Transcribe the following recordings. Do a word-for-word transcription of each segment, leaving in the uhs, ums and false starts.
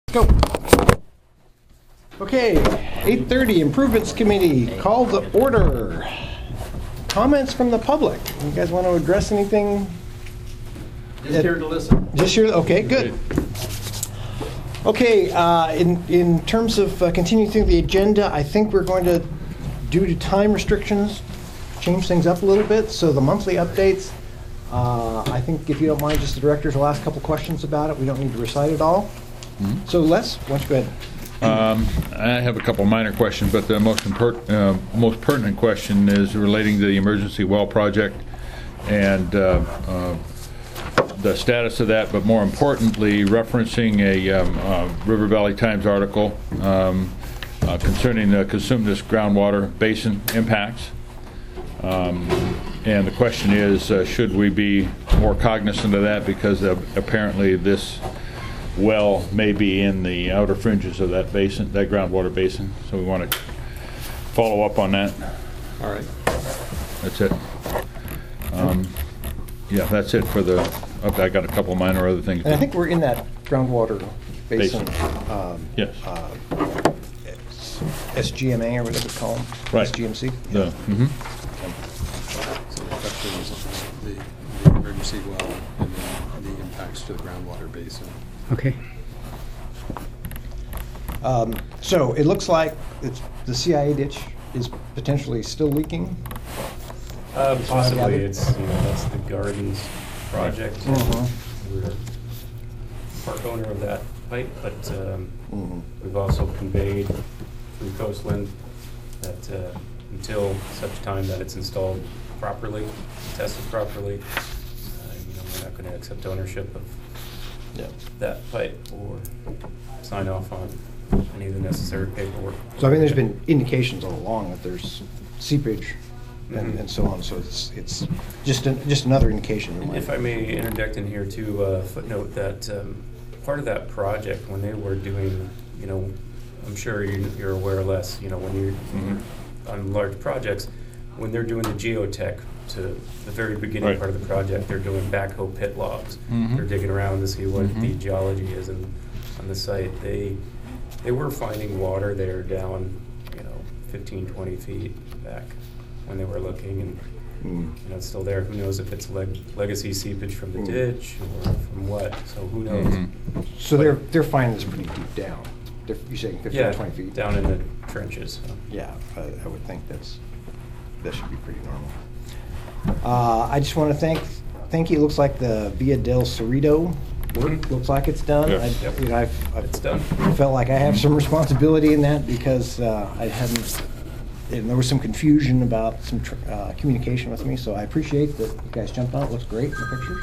Go. Okay, eight thirty, Improvements Committee, call to order. Comments from the public. You guys want to address anything? Just here to listen. Just here, okay, good. Okay, uh, in, in terms of uh, continuing through the agenda, I think we're going to, due to time restrictions, change things up a little bit. So the monthly updates, uh, I think if you don't mind, just the directors will ask a couple questions about it. We don't need to recite it all. Mm-hmm. So Les, why don't you go ahead? Um, I have a couple minor questions, but the most import, uh, most pertinent question is relating to the emergency well project and uh, uh, the status of that, but more importantly, referencing a um, uh, River Valley Times article um, uh, concerning the Cosumnes groundwater basin impacts. Um, and the question is, uh, should we be more cognizant of that, because uh, apparently this well may be in the outer fringes of that basin, that groundwater basin. So we want to follow up on that. All right. That's it. Um, yeah, that's it for the. Okay, I got a couple minor other things. And I think we're in that groundwater basin. basin. Um, yes. Uh, S G M A or whatever it's called. Right. S G M C. The, yeah. mm-hmm. So the question is the, the emergency well and then the impacts to the groundwater basin. Okay. Um, so it looks like it's, the C I A ditch is potentially still leaking. Uh, possibly. It's, you know, that's the Gardens project. Uh-huh. We're part owner of that pipe, but um, Mm-hmm. we've also conveyed through Coastland that uh, until such time that it's installed properly, tested properly, uh, you know, we're not going to accept ownership of Yeah. that pipe or sign off on any of the necessary paperwork. So I mean, there's been indications all along that there's seepage and, Mhm. and so on. So it's it's just an, just another indication. And if I may interject in here too, uh, footnote that um, part of that project, when they were doing, you know, I'm sure you- you're aware less, you know, when you're Mm-hmm. on large projects, when they're doing the geotech to the very beginning Right. part of the project, they're doing backhoe pit logs. Mhm. They're digging around to see what Mhm. the geology is and on the site. They they were finding water there down, you know, fifteen, twenty feet back when they were looking, and Mm. you know, it's still there. Who knows if it's leg legacy seepage from the Mm. ditch or from what? So who knows? Mhm. So they're they're finding this pretty deep down. They're, you're saying fifteen, Yeah, twenty feet down in the trenches. So. Yeah, I, I would think that's that should be pretty normal. Uh, I just want to thank thank you. It looks like the Via del Cerrito work Mhm. looks like it's done. Yes. I, Yep. you know, I've, I've It's done. felt like I have some responsibility in that because uh, I hadn't. And there was some confusion about some tr uh, communication with me, so I appreciate that you guys jumped on it. It looks great in the pictures.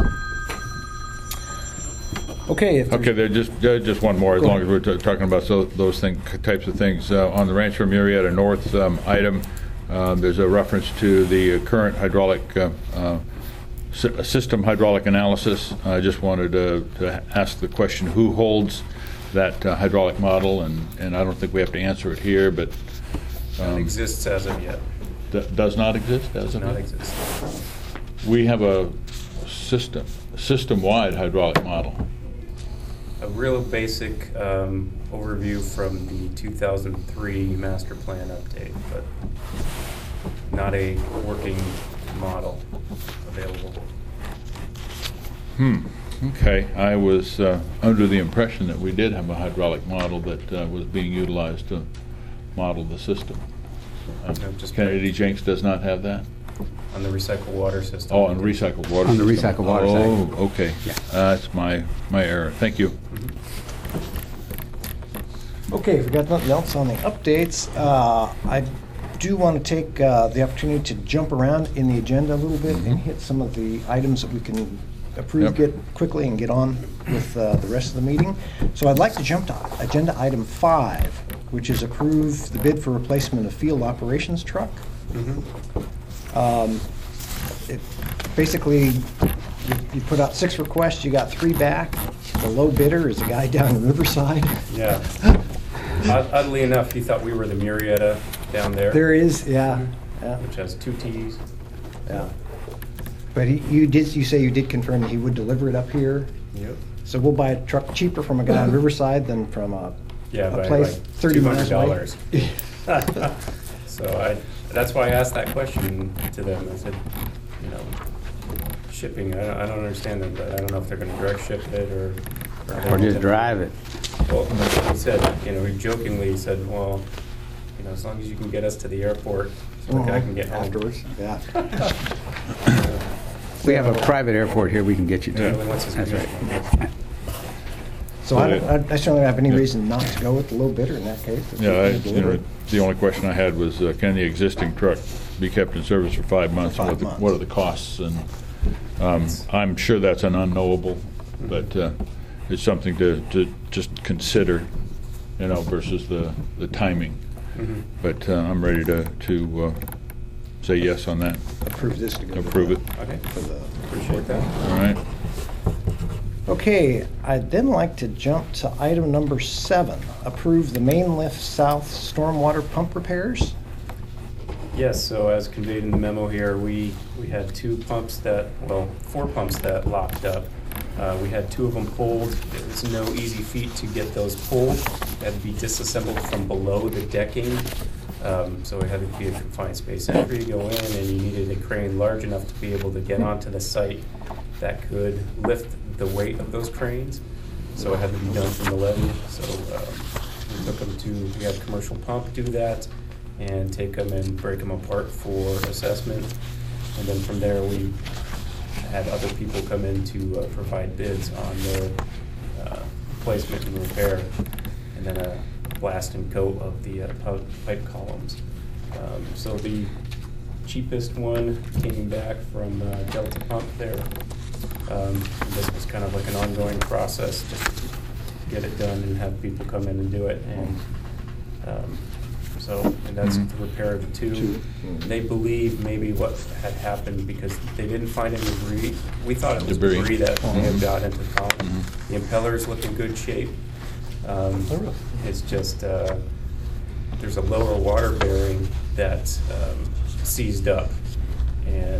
Okay. If Okay, there just uh, just one more. As Go long ahead. as we're t talking about so, those thing, types of things uh, on the Rancho Murrieta North um, item, uh, there's a reference to the uh, current hydraulic uh, uh, sy system hydraulic analysis. I just wanted to, to ask the question: who holds that uh, hydraulic model? And and I don't think we have to answer it here, but That um, exists as of yet. that does not exist as Does of not yet? exist. We have a system system-wide hydraulic model. A real basic um, overview from the two thousand three master plan update, but not a working model available. Hmm. Okay. I was uh, under the impression that we did have a hydraulic model that uh, was being utilized to model the system. Uh, No, just- Kennedy Jenks does not have that? On the recycled water system. Oh, on recycled water On the system. recycled water side. Oh, okay. Yeah. Uh, That's my, my error. Thank you. Okay, if we got nothing else on the updates, uh, I do want to take uh, the opportunity to jump around in the agenda a little bit and hit some of the items that we can approve, Yep. get quickly and get on with uh, the rest of the meeting. So I'd like to jump to agenda item five, which is approve the bid for replacement of field operations truck. Um, it, basically, you, you put out six requests, you got three back. The low bidder is a guy down in Riverside. Yeah. Odd- Oddly enough, he thought we were the Murrieta down there. There is, yeah, yeah, Which has two T's. yeah. But he, you did, you say you did confirm that he would deliver it up here? Yep. So we'll buy a truck cheaper from a guy on Riverside than from a, Yeah, a by place like thirty two hundred miles away. dollars. So I, that's why I asked that question to them. I said, you know, shipping, I don't, I don't understand them, but I don't know if they're gonna direct ship it or. they Or want just to- drive it. Well, he said, you know, he jokingly said, well, you know, as long as you can get us to the airport, so that I can get home. Afterwards, yeah. We have a private airport here we can get you He really to. wants his That's right. commission. So I, don't- I I certainly don't have any reason not to go with the low bidder in that case. If Yeah, I, we can you deliver know, it. the only question I had was, uh, can the existing truck be kept in service for five months? For five What are the- months. What are the costs? And um, I'm sure that's an unknowable, but uh, it's something to, to just consider, you know, versus the, the timing. Mhm. But uh, I'm ready to, to uh, say yes on that. Approve this to go. with Approve the- it. Okay, For the. appreciate that. All right? Okay, I'd then like to jump to item number seven, approve the main lift south stormwater pump repairs. Yes, so as conveyed in the memo here, we, we had two pumps that, well, four pumps that locked up. Uh, we had two of them pulled. It was no easy feat to get those pulled. They had to be disassembled from below the decking. Um, so it had to be a confined space entry to go in, and you needed a crane large enough to be able to get onto the site that could lift the weight of those cranes. So it had to be done from the levee. So um, we took them to, we had a commercial pump do that and take them and break them apart for assessment. And then from there, we had other people come in to uh, provide bids on their uh, replacement and repair, and then a blast and coat of the uh, pu- pipe columns. Um, So the cheapest one came back from uh, Delta Pump there. Um, and This was kind of like an ongoing process, just to get it done and have people come in and do it. And um, so, and that's Mhm. the repair of the two. Two. They believe maybe what had happened because they didn't find any debris. We thought it was Debris. debris that may have Mhm. got into the column. Mhm. The impellers look in good shape. Um, Oh, really? It's just, uh, there's a lower water bearing that um, seized up. And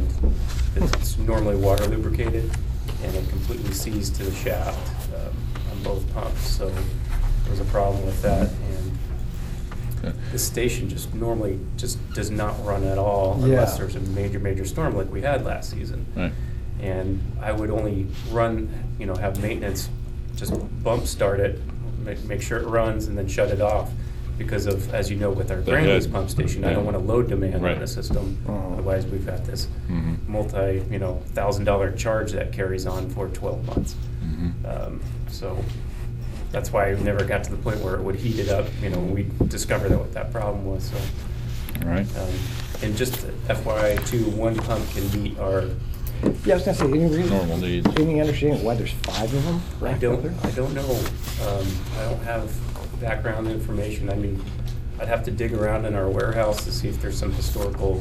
it's normally water lubricated, and it completely seized to the shaft um, on both pumps. So there was a problem with that. And Okay. the station just normally just does not run at all unless Yeah. there's a major, major storm like we had last season. Right. And I would only run, you know, have maintenance, just bump start it, make, make sure it runs, and then shut it off. Because of, as you know, with our The Granby's head. pump station, I don't Yeah. want to load demand Right. on the system. Uh-huh. Otherwise, we've got this Mhm. multi, you know, thousand dollar charge that carries on for twelve months. Mhm. Um, So that's why I never got to the point where it would heat it up, you know, when we discovered that what that problem was, so. All right. Um, And just F Y I too, one pump can meet our, Yeah, I was gonna say, any reason? Normal needs. Any understanding why there's five of them? I racked don't, up there? I don't know. Um, I don't have background information. I mean, I'd have to dig around in our warehouse to see if there's some historical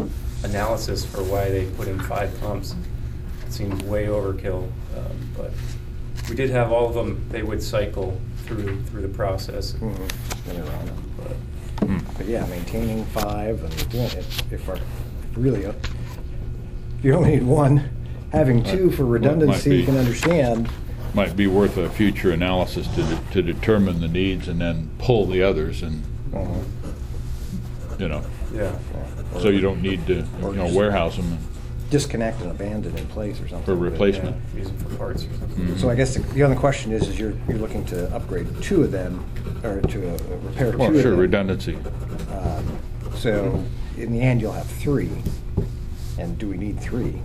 analysis for why they put in five pumps. It seems way overkill, um, but we did have all of them, they would cycle through, through the process. Mhm. Been around them. But Hmm. But yeah, maintaining five and doing it, if our, really, uh, if you only need one, having two for Might- might redundancy, you be. can understand. Might be worth a future analysis to, de- to determine the needs and then pull the others and, Uh-huh. you know, yeah, Or- so you don't need to, or you know, just warehouse them. Disconnect and abandon in place or something. For but, replacement. yeah. use it for parts or something. Mhm. So I guess the the other question is, is you're, you're looking to upgrade two of them, or to uh, repair two of them. Well, sure, redundancy. Um, So in the end, you'll have three. And do we need three?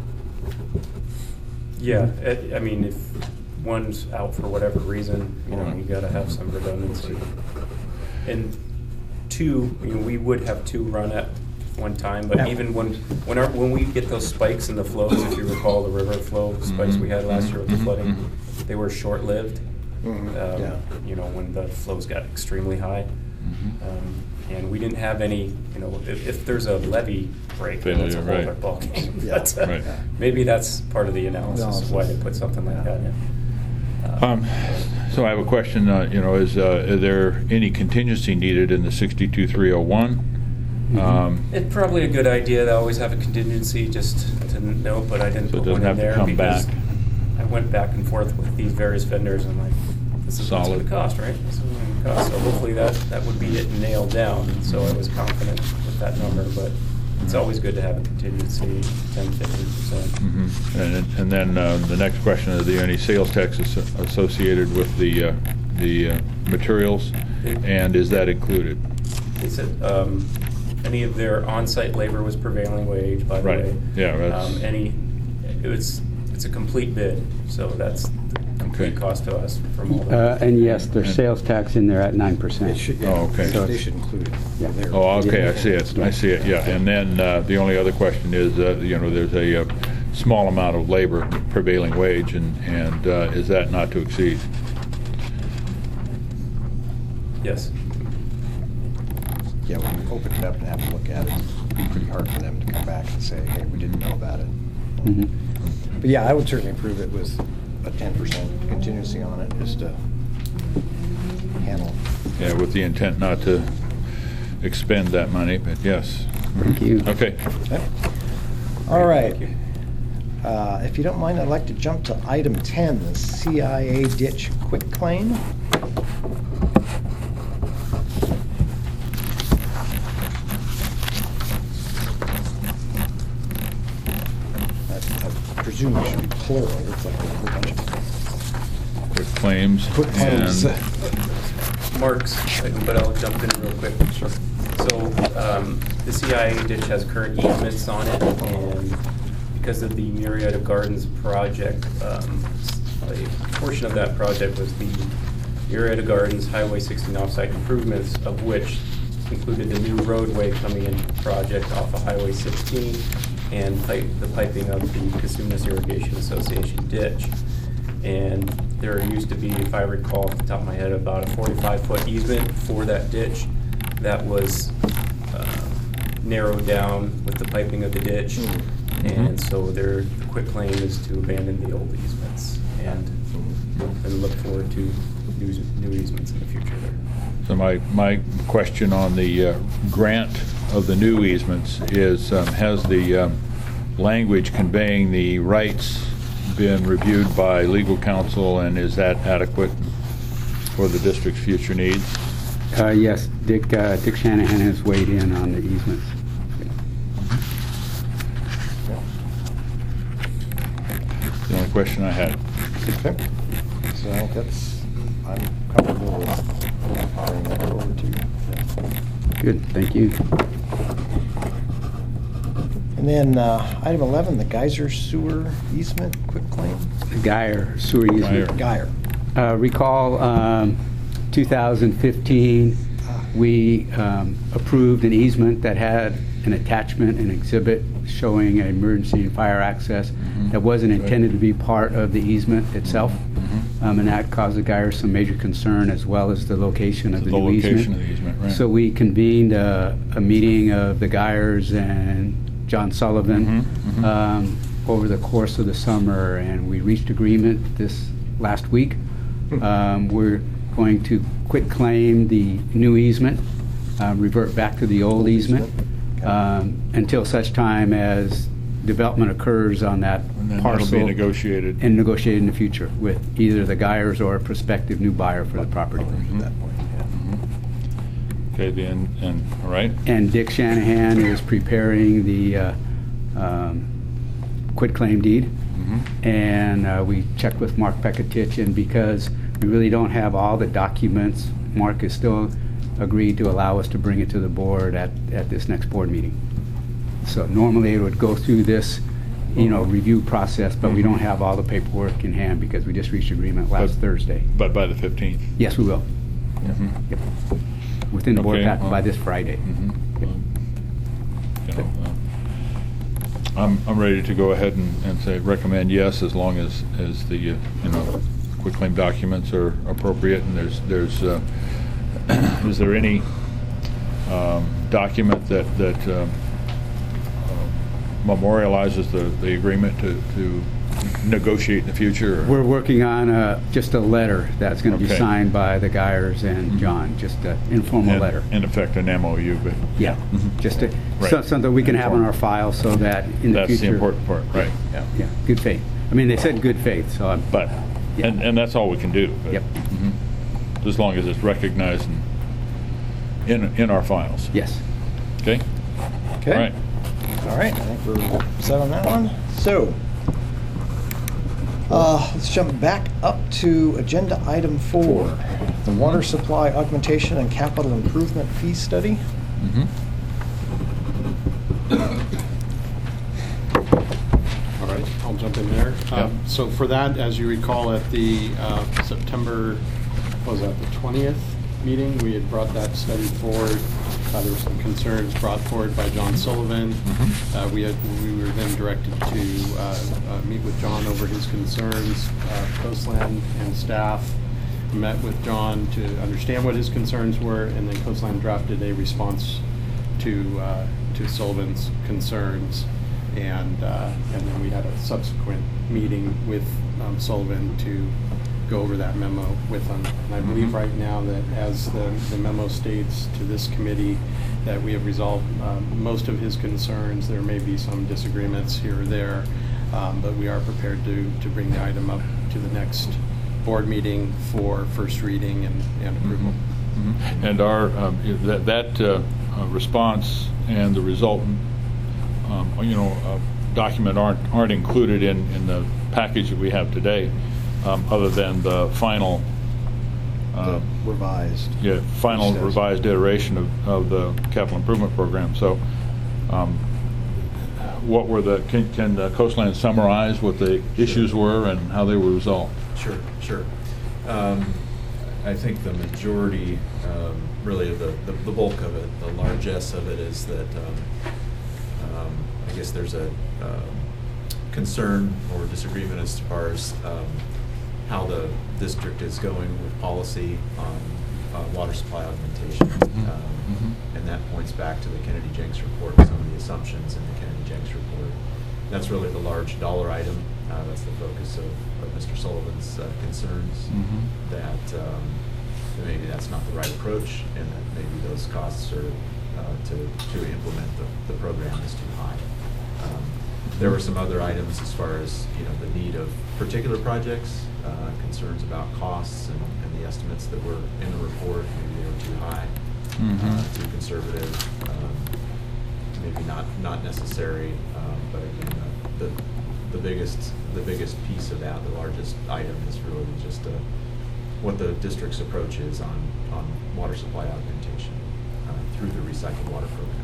Yeah, I I mean, if one's out for whatever reason, you know, Right. you gotta have some redundancy. And two, you know, we would have two run at one time, but Yeah. even when, when our, when we get those spikes in the flows, if you recall the river flow spikes we had last year with the Mhm, flooding, mhm. they were short-lived. Mhm, um, yeah. You know, when the flows got extremely high. Mhm. Um, And we didn't have any, you know, if, if there's a levee break, then that's a Failure, whole right. other ballgame. Yeah. But, uh, Right. maybe that's part of the analysis, of why they Analysis. put something like that in. Uh, Um, So I have a question, uh, you know, is, uh, is there any contingency needed in the sixty-two three oh one? Um, It's probably a good idea to always have a contingency, just to note, but I didn't So it put one doesn't in have to there come because back. I went back and forth with these various vendors, and like, this is what's Solid. gonna cost, right? This is what it's gonna cost. So hopefully that, that would be it nailed down, and so I was confident with that number, but it's always good to have a contingency, ten, fifteen percent. Mhm. And and then uh, the next question, are there any sales tax as- associated with the, uh, the uh, materials? And is that included? They said, um, any of their on-site labor was prevailing wage, by the Right. way. Yeah, that's- Um, any, it was, it's a complete bid, so that's the complete Okay. cost to us from all Uh, that. And yes, there's sales tax in there at nine percent. It should, Oh, okay. yeah, they should include it. Yeah. They're- Oh, okay, I see it, I see it, yeah. And then uh, the only other question is, uh, you know, there's a uh, small amount of labor prevailing wage, and, and uh, is that not to exceed? Yes. Yeah, when we open it up and have to look at it, it'd be pretty hard for them to come back and say, hey, we didn't know about it. Mhm. But yeah, I would certainly approve it with a ten percent contingency on it, just to handle. Yeah, with the intent not to expend that money, but yes. Thank you. Okay. Okay. All right. Thank you. Uh, If you don't mind, I'd like to jump to item ten, the C I A ditch quit claim. I I presume it should be plural, it's like a whole bunch of Quick claims. quick claims. and- Mark's, but I'll jump in real quick. Sure. So, um, the C I A ditch has current easements on it, and because of the Murrieta Gardens project, um, a portion of that project was the Murrieta Gardens Highway sixteen offsite improvements, of which included the new roadway coming in project off of Highway sixteen, and pipe, the piping of the Casumas Irrigation Association ditch. And there used to be, if I recall off the top of my head, about a forty-five foot easement for that ditch that was uh, narrowed down with the piping of the ditch. And so their quick claim is to abandon the old easements and, and look forward to new, new easements in the future there. So my, my question on the uh, grant of the new easements is, um, has the um, language conveying the rights been reviewed by legal counsel, and is that adequate for the district's future needs? Uh, Yes, Dick, uh, Dick Shanahan has weighed in on the easements. The only question I had. Okay. So I think that's, I'm comfortable with turning that over to you. Good, thank you. And then uh, item eleven, the Geyser Sewer Easement Quick Claim. The Geyer sewer easement. Geyer. Geyer. Uh, Recall, um, two thousand fifteen, we um, approved an easement that had an attachment, an exhibit showing an emergency and fire access that wasn't Good. intended to be part of the easement itself. Mhm. Um, And that caused the Geyer some major concern, as well as the location of the The new easement. location of the easement, right. So we convened a, a meeting of the Geyers and John Sullivan Mhm, mhm. um, over the course of the summer, and we reached agreement this last week. Um, We're going to quit claim the new easement, uh, revert back to the old easement, um, until such time as development occurs on that And then parcel. that'll be negotiated. And negotiated in the future with either the Geyers or a prospective new buyer for the property. At that point, yeah. Mhm. Okay, then, and, all right. And Dick Shanahan is preparing the uh, um, quitclaim deed. Mhm. And uh, we checked with Mark Pekatich, and because we really don't have all the documents, Mark has still agreed to allow us to bring it to the board at, at this next board meeting. So normally it would go through this, you know, review process, but we don't have all the paperwork in hand because we just reached agreement last But- Thursday. But by the fifteenth. Yes, we will. Mhm. Yep. Within the board Okay, packet by well- this Friday. Mhm. You know, uh, I'm, I'm ready to go ahead and, and say, recommend yes, as long as, as the, uh, you know, quitclaim documents are appropriate, and there's, there's, uh, is there any um, document that, that um, uh, memorializes the, the agreement to, to negotiate in the future? or- We're working on uh, just a letter that's going to be Okay. signed by the Geyers and John, just an informal in- letter. In effect, an M O U, but. Yeah, Mhm. just a- Right. so- something we can have on our file so that in the future. That's the important part, right, yeah. Yeah, good faith. I mean, they said in good faith, so I'm, But, Yeah. and, and that's all we can do. but- Yep. Mhm. As long as it's recognized in, in, in our files. yes. Okay? Okay. All right. All right, I think we're set on that one. So, uh, let's jump back up to agenda item four, the water supply augmentation and capital improvement fee study. Mhm. All right, I'll jump in there. Um, So for that, as you recall, at the uh, September, what was that, the twentieth meeting, we had brought that study forward. Uh, There were some concerns brought forward by John Sullivan. Uh, We had, we were then directed to uh, uh, meet with John over his concerns. Uh, Coastland and staff met with John to understand what his concerns were, and then Coastland drafted a response to, uh, to Sullivan's concerns. And, uh, and then we had a subsequent meeting with um, Sullivan to go over that memo with him. And I believe right now that as the, the memo states to this committee, that we have resolved um, most of his concerns. There may be some disagreements here or there, um, but we are prepared to, to bring the item up to the next board meeting for first reading and, and approval. Mhm. And our, um, that, that uh, uh, response and the resultant, um, you know, uh, document aren't, aren't included in, in the package that we have today, um, other than the final, uh, The revised. yeah, final Steps. revised iteration of, of the capital improvement program. So, um, what were the, can, can the Coastland summarize what the issues were and how they were resolved? Sure, sure. Um, I think the majority, um, really, of the, the the bulk of it, the largesse of it is that, um, um, I guess there's a um, concern or disagreement as far as um, how the district is going with policy on uh, water supply augmentation. Mhm. Um, Mhm. And that points back to the Kennedy Jenks report, some of the assumptions in the Kennedy Jenks report. That's really the large dollar item. Uh, that's the focus of, of Mister Sullivan's uh, concerns, Mhm. that um, maybe that's not the right approach, and that maybe those costs are, uh, to, to implement the, the program is too high. Um, There were some other items as far as, you know, the need of particular projects, uh, concerns about costs and, and the estimates that were in the report, maybe they were too high, Mhm. uh, too conservative, um, maybe not, not necessary, um, but again, the, the, the biggest, the biggest piece of that, the largest item is really just, uh, what the district's approach is on, on water supply augmentation, uh, through the recycled water program.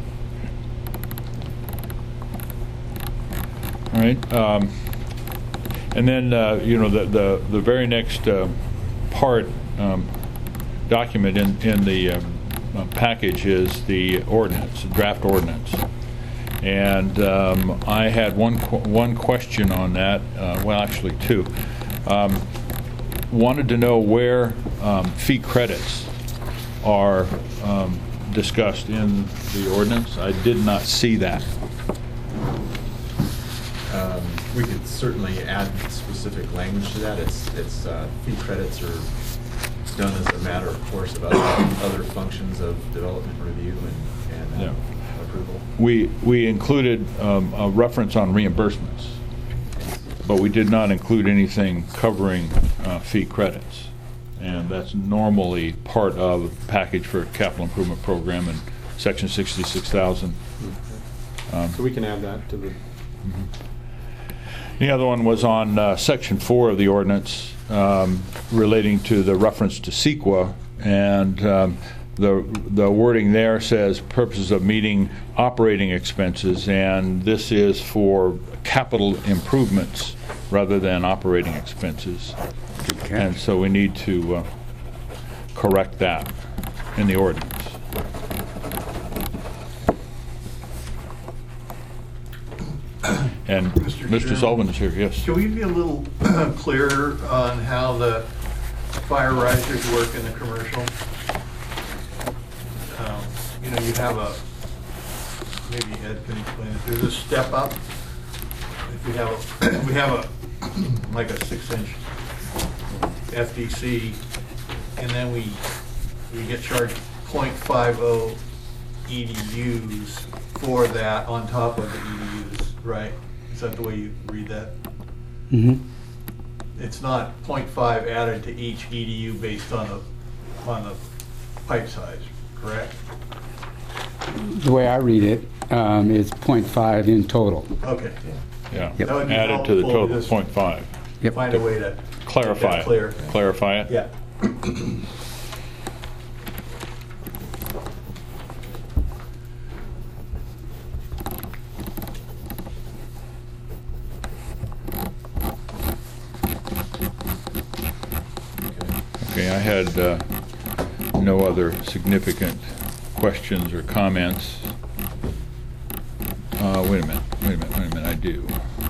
All right. Um, and then, uh, you know, the, the, the very next uh, part, um, document in, in the um, uh, package is the ordinance, draft ordinance. And um, I had one, qu one question on that, uh, well, actually two. Um, wanted to know where um, fee credits are um, discussed in the ordinance. I did not see that. Um, We could certainly add specific language to that. It's, it's, uh, fee credits are done as a matter of course of other, other functions of development review and, and uh, Yeah. approval. We, we included um, a reference on reimbursements, but we did not include anything covering uh, fee credits. And that's normally part of the package for a capital improvement program in section sixty-six thousand. Um, So we can add that to the, The other one was on uh, section four of the ordinance, um, relating to the reference to CEQA, and um, the the wording there says purposes of meeting operating expenses, and this is for capital improvements rather than operating expenses. Good catch. And so we need to uh, correct that in the ordinance. And Mister Mister Chairman. Sullivan is here, yes. Can we be a little clearer on how the fire risers work in the commercial? Um, You know, you have a, maybe Ed can explain it, there's a step up. If we have a, we have a, like a six inch F D C, and then we, we get charged point five oh E D Us for that on top of the E D Us, right? Is that the way you read that? Mhm. It's not point five added to each E D U based on the, on the pipe size, correct? The way I read it, um, is point five in total. Okay. Yeah, Yep. That would be added to the helpful, total, just point five. Yep. Find a way to. Clarify make that clear. it. Clarify it? Yeah. Okay, I had uh, no other significant questions or comments. Uh, Wait a minute, wait a minute, wait a minute, I do.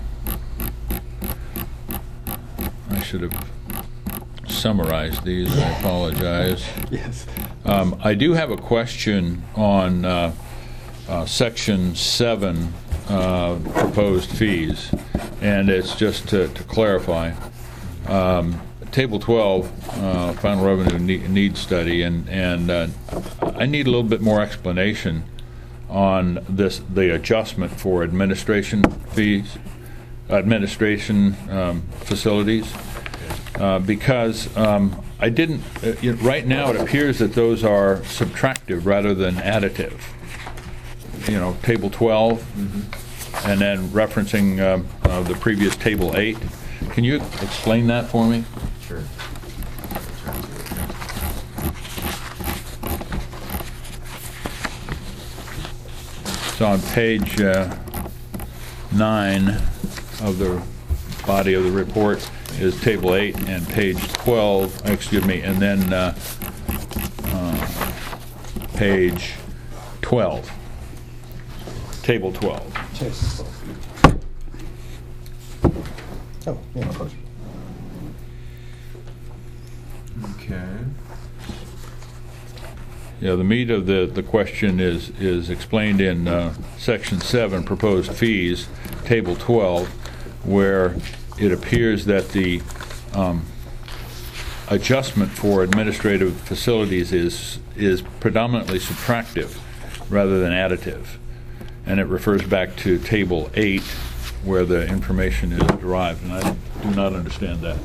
I should have summarized these, I apologize. Yes. Um, I do have a question on uh, uh, section seven, uh, proposed fees, and it's just to to clarify. Um, Table twelve, uh, final revenue ne- need study, and, and uh, I need a little bit more explanation on this, the adjustment for administration fees, administration um, facilities, uh, because um, I didn't, uh, you know, right now it appears that those are subtractive rather than additive. You know, table twelve, mm-hmm. and then referencing um, uh, the previous table eight. Can you explain that for me? Sure. So on page uh, nine of the body of the report is table eight, and page twelve, excuse me, and then uh, uh, page twelve, table twelve. Oh, yeah, of course. Okay. Yeah, the meat of the, the question is, is explained in uh, section seven, proposed fees, table twelve, where it appears that the um, adjustment for administrative facilities is, is predominantly subtractive rather than additive. And it refers back to table eight, where the information is derived, and I do not understand that.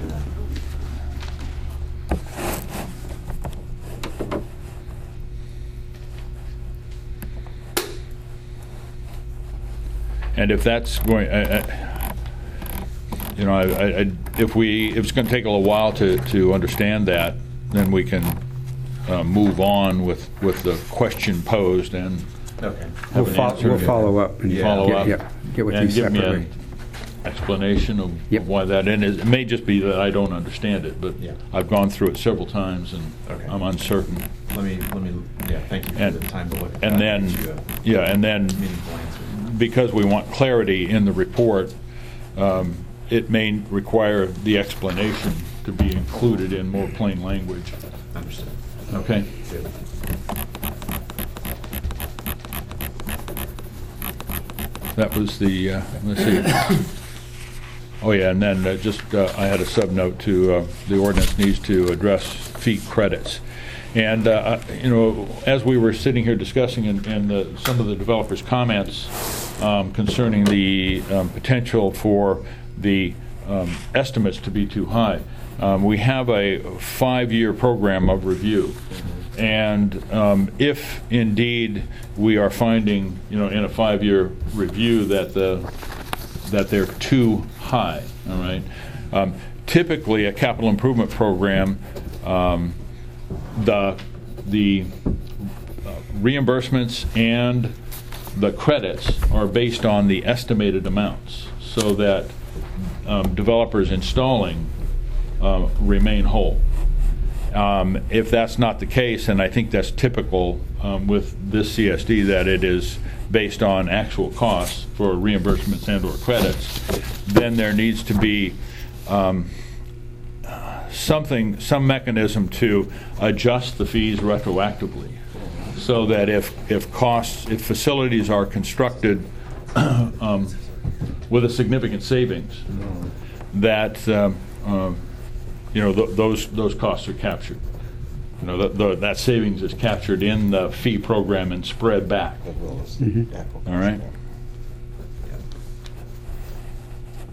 And if that's going, I, I, you know, I, I, if we, if it's going to take a little while to, to understand that, then we can uh, move on with, with the question posed and Okay. have We'll an fo- answer. we'll follow up and Follow get- up. yeah, get with you and give me separately. an explanation of Yep. of why that in is. It may just be that I don't understand it, but Yeah. I've gone through it several times and Okay. I'm uncertain. Let me, let me, yeah, thank you for And- the time to look at that. And then, Get you a yeah, and then meaningful answer. because we want clarity in the report, um, it may require the explanation to be included in more plain language. Understood. Okay? Good. That was the, uh, let's see. Oh, yeah, and then uh, just, uh, I had a sub-note to, uh, the ordinance needs to address fee credits. And, uh, you know, as we were sitting here discussing and, and the, some of the developers' comments um, concerning the um, potential for the um, estimates to be too high, um, we have a five-year program of review. And um, if indeed we are finding, you know, in a five-year review that the that they're too high, all right. Um, typically, a capital improvement program, um, the the uh, reimbursements and the credits are based on the estimated amounts, so that um, developers installing uh, remain whole. Um, if that's not the case, and I think that's typical um, with this C S D, that it is based on actual costs for reimbursements and or credits, then there needs to be um, something, some mechanism to adjust the fees retroactively, so that if, if costs, if facilities are constructed um, with a significant savings, that um, um, you know, th those those costs are captured. You know, the, the, that savings is captured in the fee program and spread back. Mhm. All right.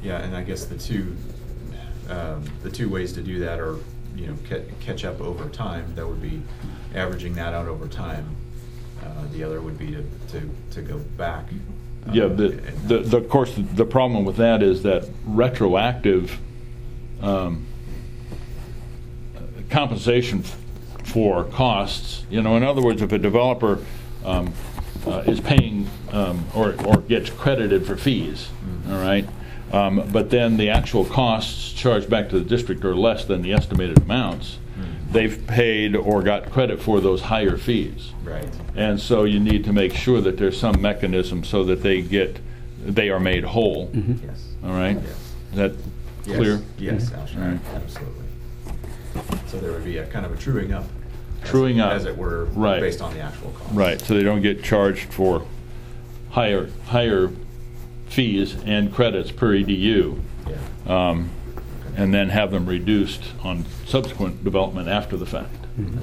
Yeah, and I guess the two, um, the two ways to do that are, you know, ca- catch up over time. That would be averaging that out over time. Uh, the other would be to, to, to go back. uh, Yeah, the, and- the, the, of course, the problem with that is that retroactive um, compensation f- for costs, you know, in other words, if a developer um, uh, is paying um, or, or gets credited for fees, all right, um, but then the actual costs charged back to the district are less than the estimated amounts, they've paid or got credit for those higher fees. Right. And so you need to make sure that there's some mechanism so that they get, they are made whole. Yes. All right? Yes. Is that Yes, clear? Yes, All absolutely. right. Absolutely. So there would be a kind of a truing up. as- Truing up. As it were, Right. based on the actual cost. Right, so they don't get charged for higher, higher fees and credits per E D U, Yeah. um, and then have them reduced on subsequent development after the fact.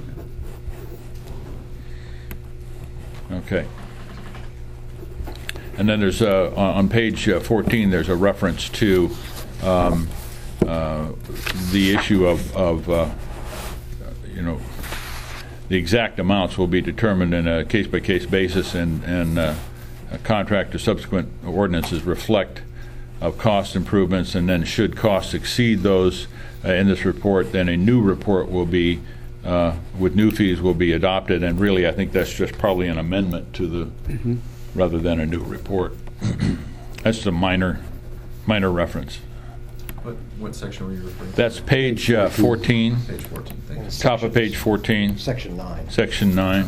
Okay. And then there's, uh, on on page uh, fourteen, there's a reference to um, uh, the issue of, of uh, you know, the exact amounts will be determined in a case-by-case basis, and, and uh, a contract or subsequent ordinances reflect of cost improvements, and then should costs exceed those uh, in this report, then a new report will be, uh, with new fees, will be adopted, and really, I think that's just probably an amendment to the, rather than a new report. That's a minor, minor reference. What, what section were you referring to? That's page uh, fourteen, Page fourteen, thank you. top of page fourteen, Section nine. section nine.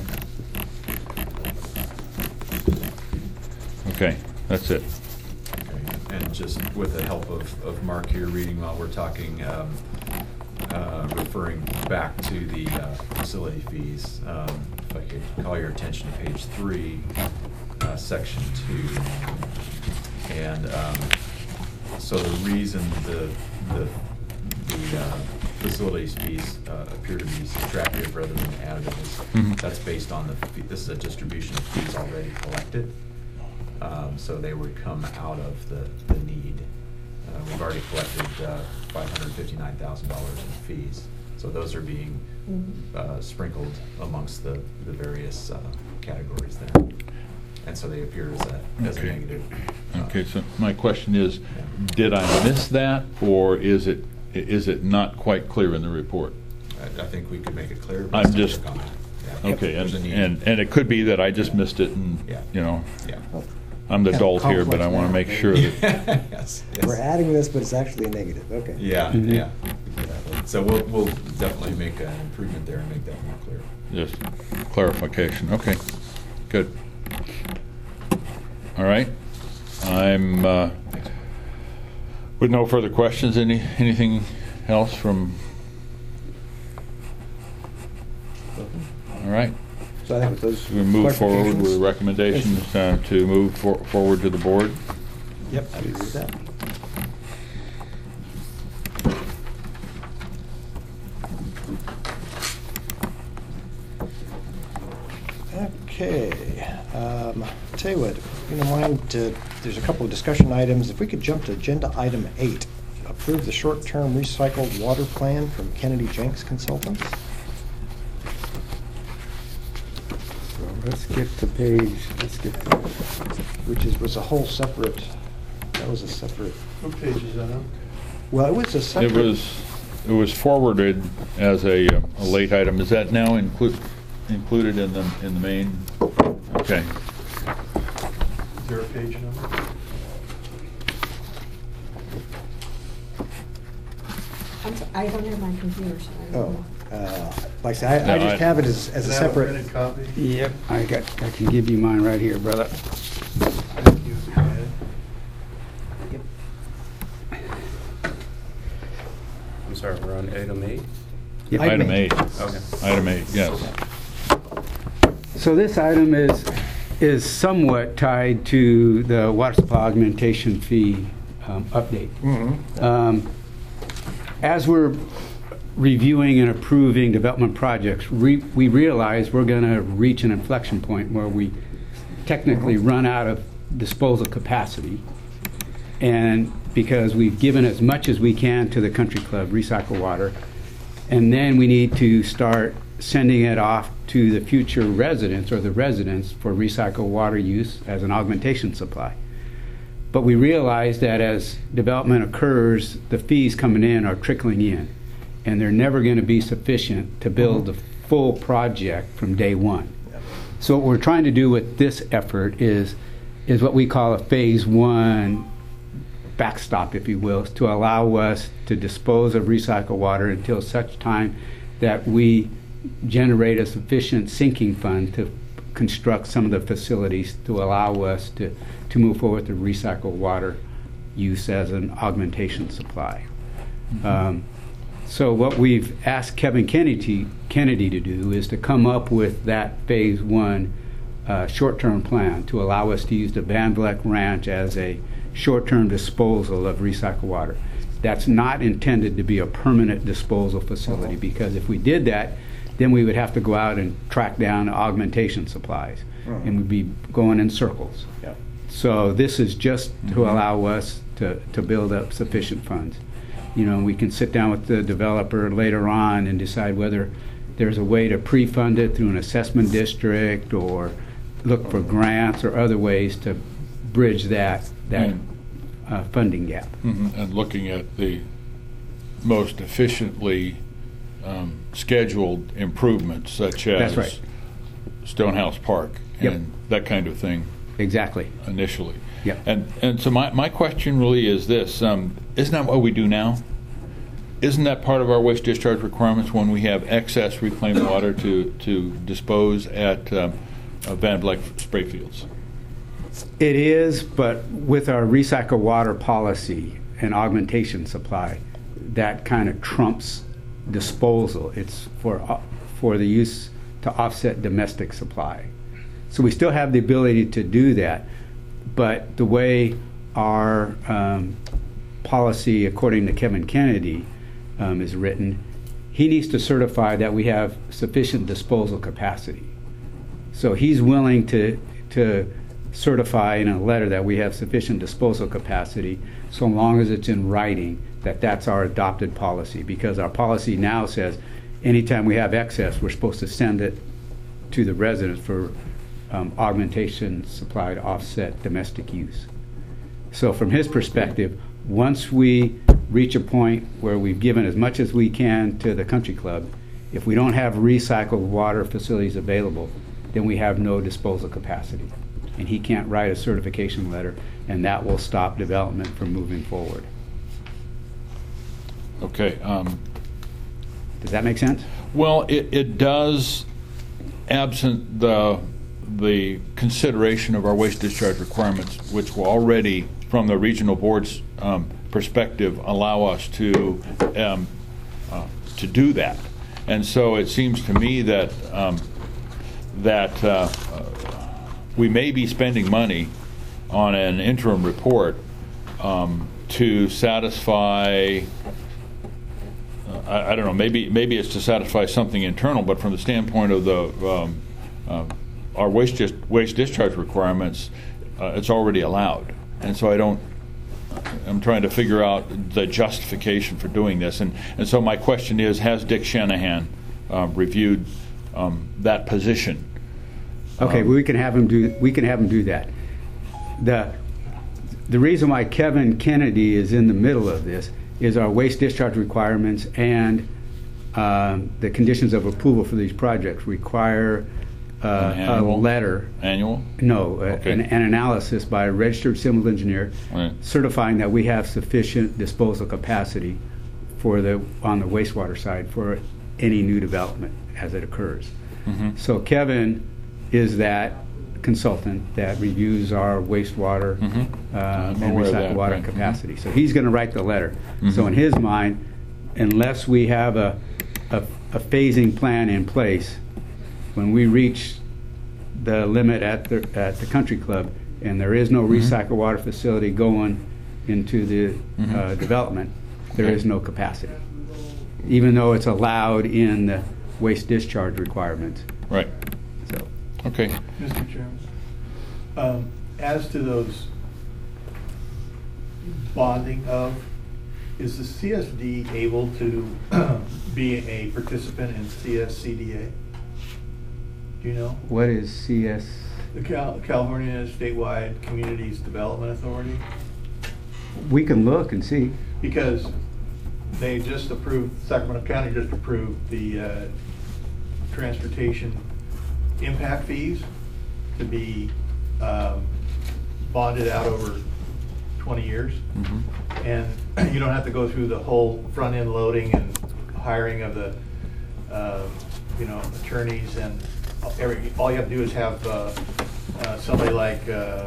Okay, that's it. Okay. And just with the help of, of Mark here reading while we're talking, um, uh, referring back to the uh, facility fees, um, if I could call your attention to page three, uh, section two. And um, so the reason the, the, the uh, facilities fees uh, appear to be subtractive rather than additive is Mhm. that's based on the, fee- this is a distribution of fees already collected. Um, So they would come out of the, the need. Uh, We've already collected uh, five hundred fifty-nine thousand dollars in fees. So those are being uh, sprinkled amongst the, the various uh, categories there. And so they appear as a, as a Okay. negative. uh, Okay, so my question is, did I miss that, or is it, is it not quite clear in the report? I I think we could make it clear. I'm based on your just- comment. Yeah. Okay, and, There's a need. and, and it could be that I just missed it, and, Yeah. you know, Yeah. I'm the Kind of adult here, but I complex want to math, make maybe. sure that, Yes. We're yes. adding this, but it's actually a negative, okay. Yeah, Mhm. yeah. So we'll, we'll definitely make an improvement there and make that more clear. just clarification, okay, good. All right, I'm, uh, with no further questions, any, anything else from? All right. So I think with those We move forward with clarifications- recommendations uh, to move for- forward to the board. Yep, I agree with that. Okay, um, tell you what, if you don't mind, uh, there's a couple of discussion items. If we could jump to agenda item eight, approve the short-term recycled water plan from Kennedy Jenks Consultants. Let's get to page, let's get to, Which is, was a whole separate, that was a separate, What page is that on? well, it was a separate. It was, it was forwarded as a uh, a late item. Is that now inclu- included in the, in the main? Okay. Is there a page number? I'm sorry, I don't have my computer, so I don't Oh, know. uh, like I say, I I No, just I- have it as, as a Does it have separate. printed copy? yep, I got, I can give you mine right here, brother. Thank you. Go ahead. I'm sorry, we're on item eight? Yep. Item Item eight. eight. Okay. Item eight, yes. So this item is, is somewhat tied to the water supply augmentation fee um, update. Mhm. Um, As we're reviewing and approving development projects, re- we realize we're going to reach an inflection point where we technically run out of disposal capacity. And because we've given as much as we can to the country club, recycle water, and then we need to start sending it off to the future residents or the residents for recycled water use as an augmentation supply. But we realize that as development occurs, the fees coming in are trickling in, and they're never going to be sufficient to build the full project from day one. So what we're trying to do with this effort is, is what we call a phase one backstop, if you will, to allow us to dispose of recycled water until such time that we generate a sufficient sinking fund to construct some of the facilities to allow us to, to move forward with the recycled water use as an augmentation supply. Mm-hmm. Um, so what we've asked Kevin Kennedy, Kennedy to do is to come up with that phase one uh, short-term plan to allow us to use the Van Vleck Ranch as a short-term disposal of recycled water. That's not intended to be a permanent disposal facility, because if we did that, then we would have to go out and track down augmentation supplies, mm-hmm. and we'd be going in circles. Yep. So this is just to Mm-hmm. allow us to, to build up sufficient funds. You know, we can sit down with the developer later on and decide whether there's a way to pre-fund it through an assessment district or look for grants or other ways to bridge that, that And- uh, funding gap. Mhm. And looking at the most efficiently um, scheduled improvements, such as That's right. Stonehouse Park Yep. and that kind of thing Exactly. initially. Yep. And and so my, my question really is this, um, isn't that what we do now? Isn't that part of our waste discharge requirements when we have excess reclaimed water to, to dispose at um, uh, Van Vleck spray fields? It is, but with our recycle water policy and augmentation supply, that kind of trumps disposal. It's for uh, for the use to offset domestic supply. So we still have the ability to do that, but the way our um, policy, according to Kevin Kennedy, um, is written, he needs to certify that we have sufficient disposal capacity. So he's willing to to certify in a letter that we have sufficient disposal capacity, so long as it's in writing that that's our adopted policy, because our policy now says anytime we have excess, we're supposed to send it to the residents for um, augmentation supply to offset domestic use. So from his perspective, once we reach a point where we've given as much as we can to the country club, if we don't have recycled water facilities available, then we have no disposal capacity. And he can't write a certification letter, and that will stop development from moving forward. Okay. Um, Does that make sense? Well, it, it does, absent the the consideration of our waste discharge requirements, which will already, from the regional board's um, perspective, allow us to um, uh, to do that. And so it seems to me that um, that uh, uh, we may be spending money on an interim report um, to satisfy. I, I don't know. Maybe maybe it's to satisfy something internal, but from the standpoint of the um, uh, our waste dis- waste discharge requirements, uh, it's already allowed, and so I don't. I'm trying to figure out the justification for doing this, and and so my question is: has Dick Shanahan uh, reviewed um, that position? Okay, Um, well, we can have him do. We can have him do that. the The reason why Kevin Kennedy is in the middle of this is our waste discharge requirements and um, the conditions of approval for these projects require uh, An a annual? letter. Annual? No, uh, Okay. an, an analysis by a registered civil engineer Right. certifying that we have sufficient disposal capacity for the on the wastewater side for any new development as it occurs. Mhm. So Kevin is that consultant that reviews our wastewater Mhm. uh, I'm and aware of recycled that, water right. capacity. So he's going to write the letter. So Mhm. in his mind, unless we have a, a, a phasing plan in place, when we reach the limit at the at the country club, and there is no Mhm. recycled water facility going into the Mhm. uh, development, there Okay. is no capacity, even though it's allowed in the waste discharge requirements. Right. So, Okay. Mister Chairman, um, as to those bonding of, is the C S D able to be a participant in C S C D A? Do you know? What is C S? The Cal California Statewide Communities Development Authority? We can look and see. Because they just approved, Sacramento County just approved the uh, transportation impact fees to be um, bonded out over twenty years. Mm-hmm. And you don't have to go through the whole front-end loading and hiring of the, uh, you know, attorneys and every, all you have to do is have uh, uh, somebody like uh,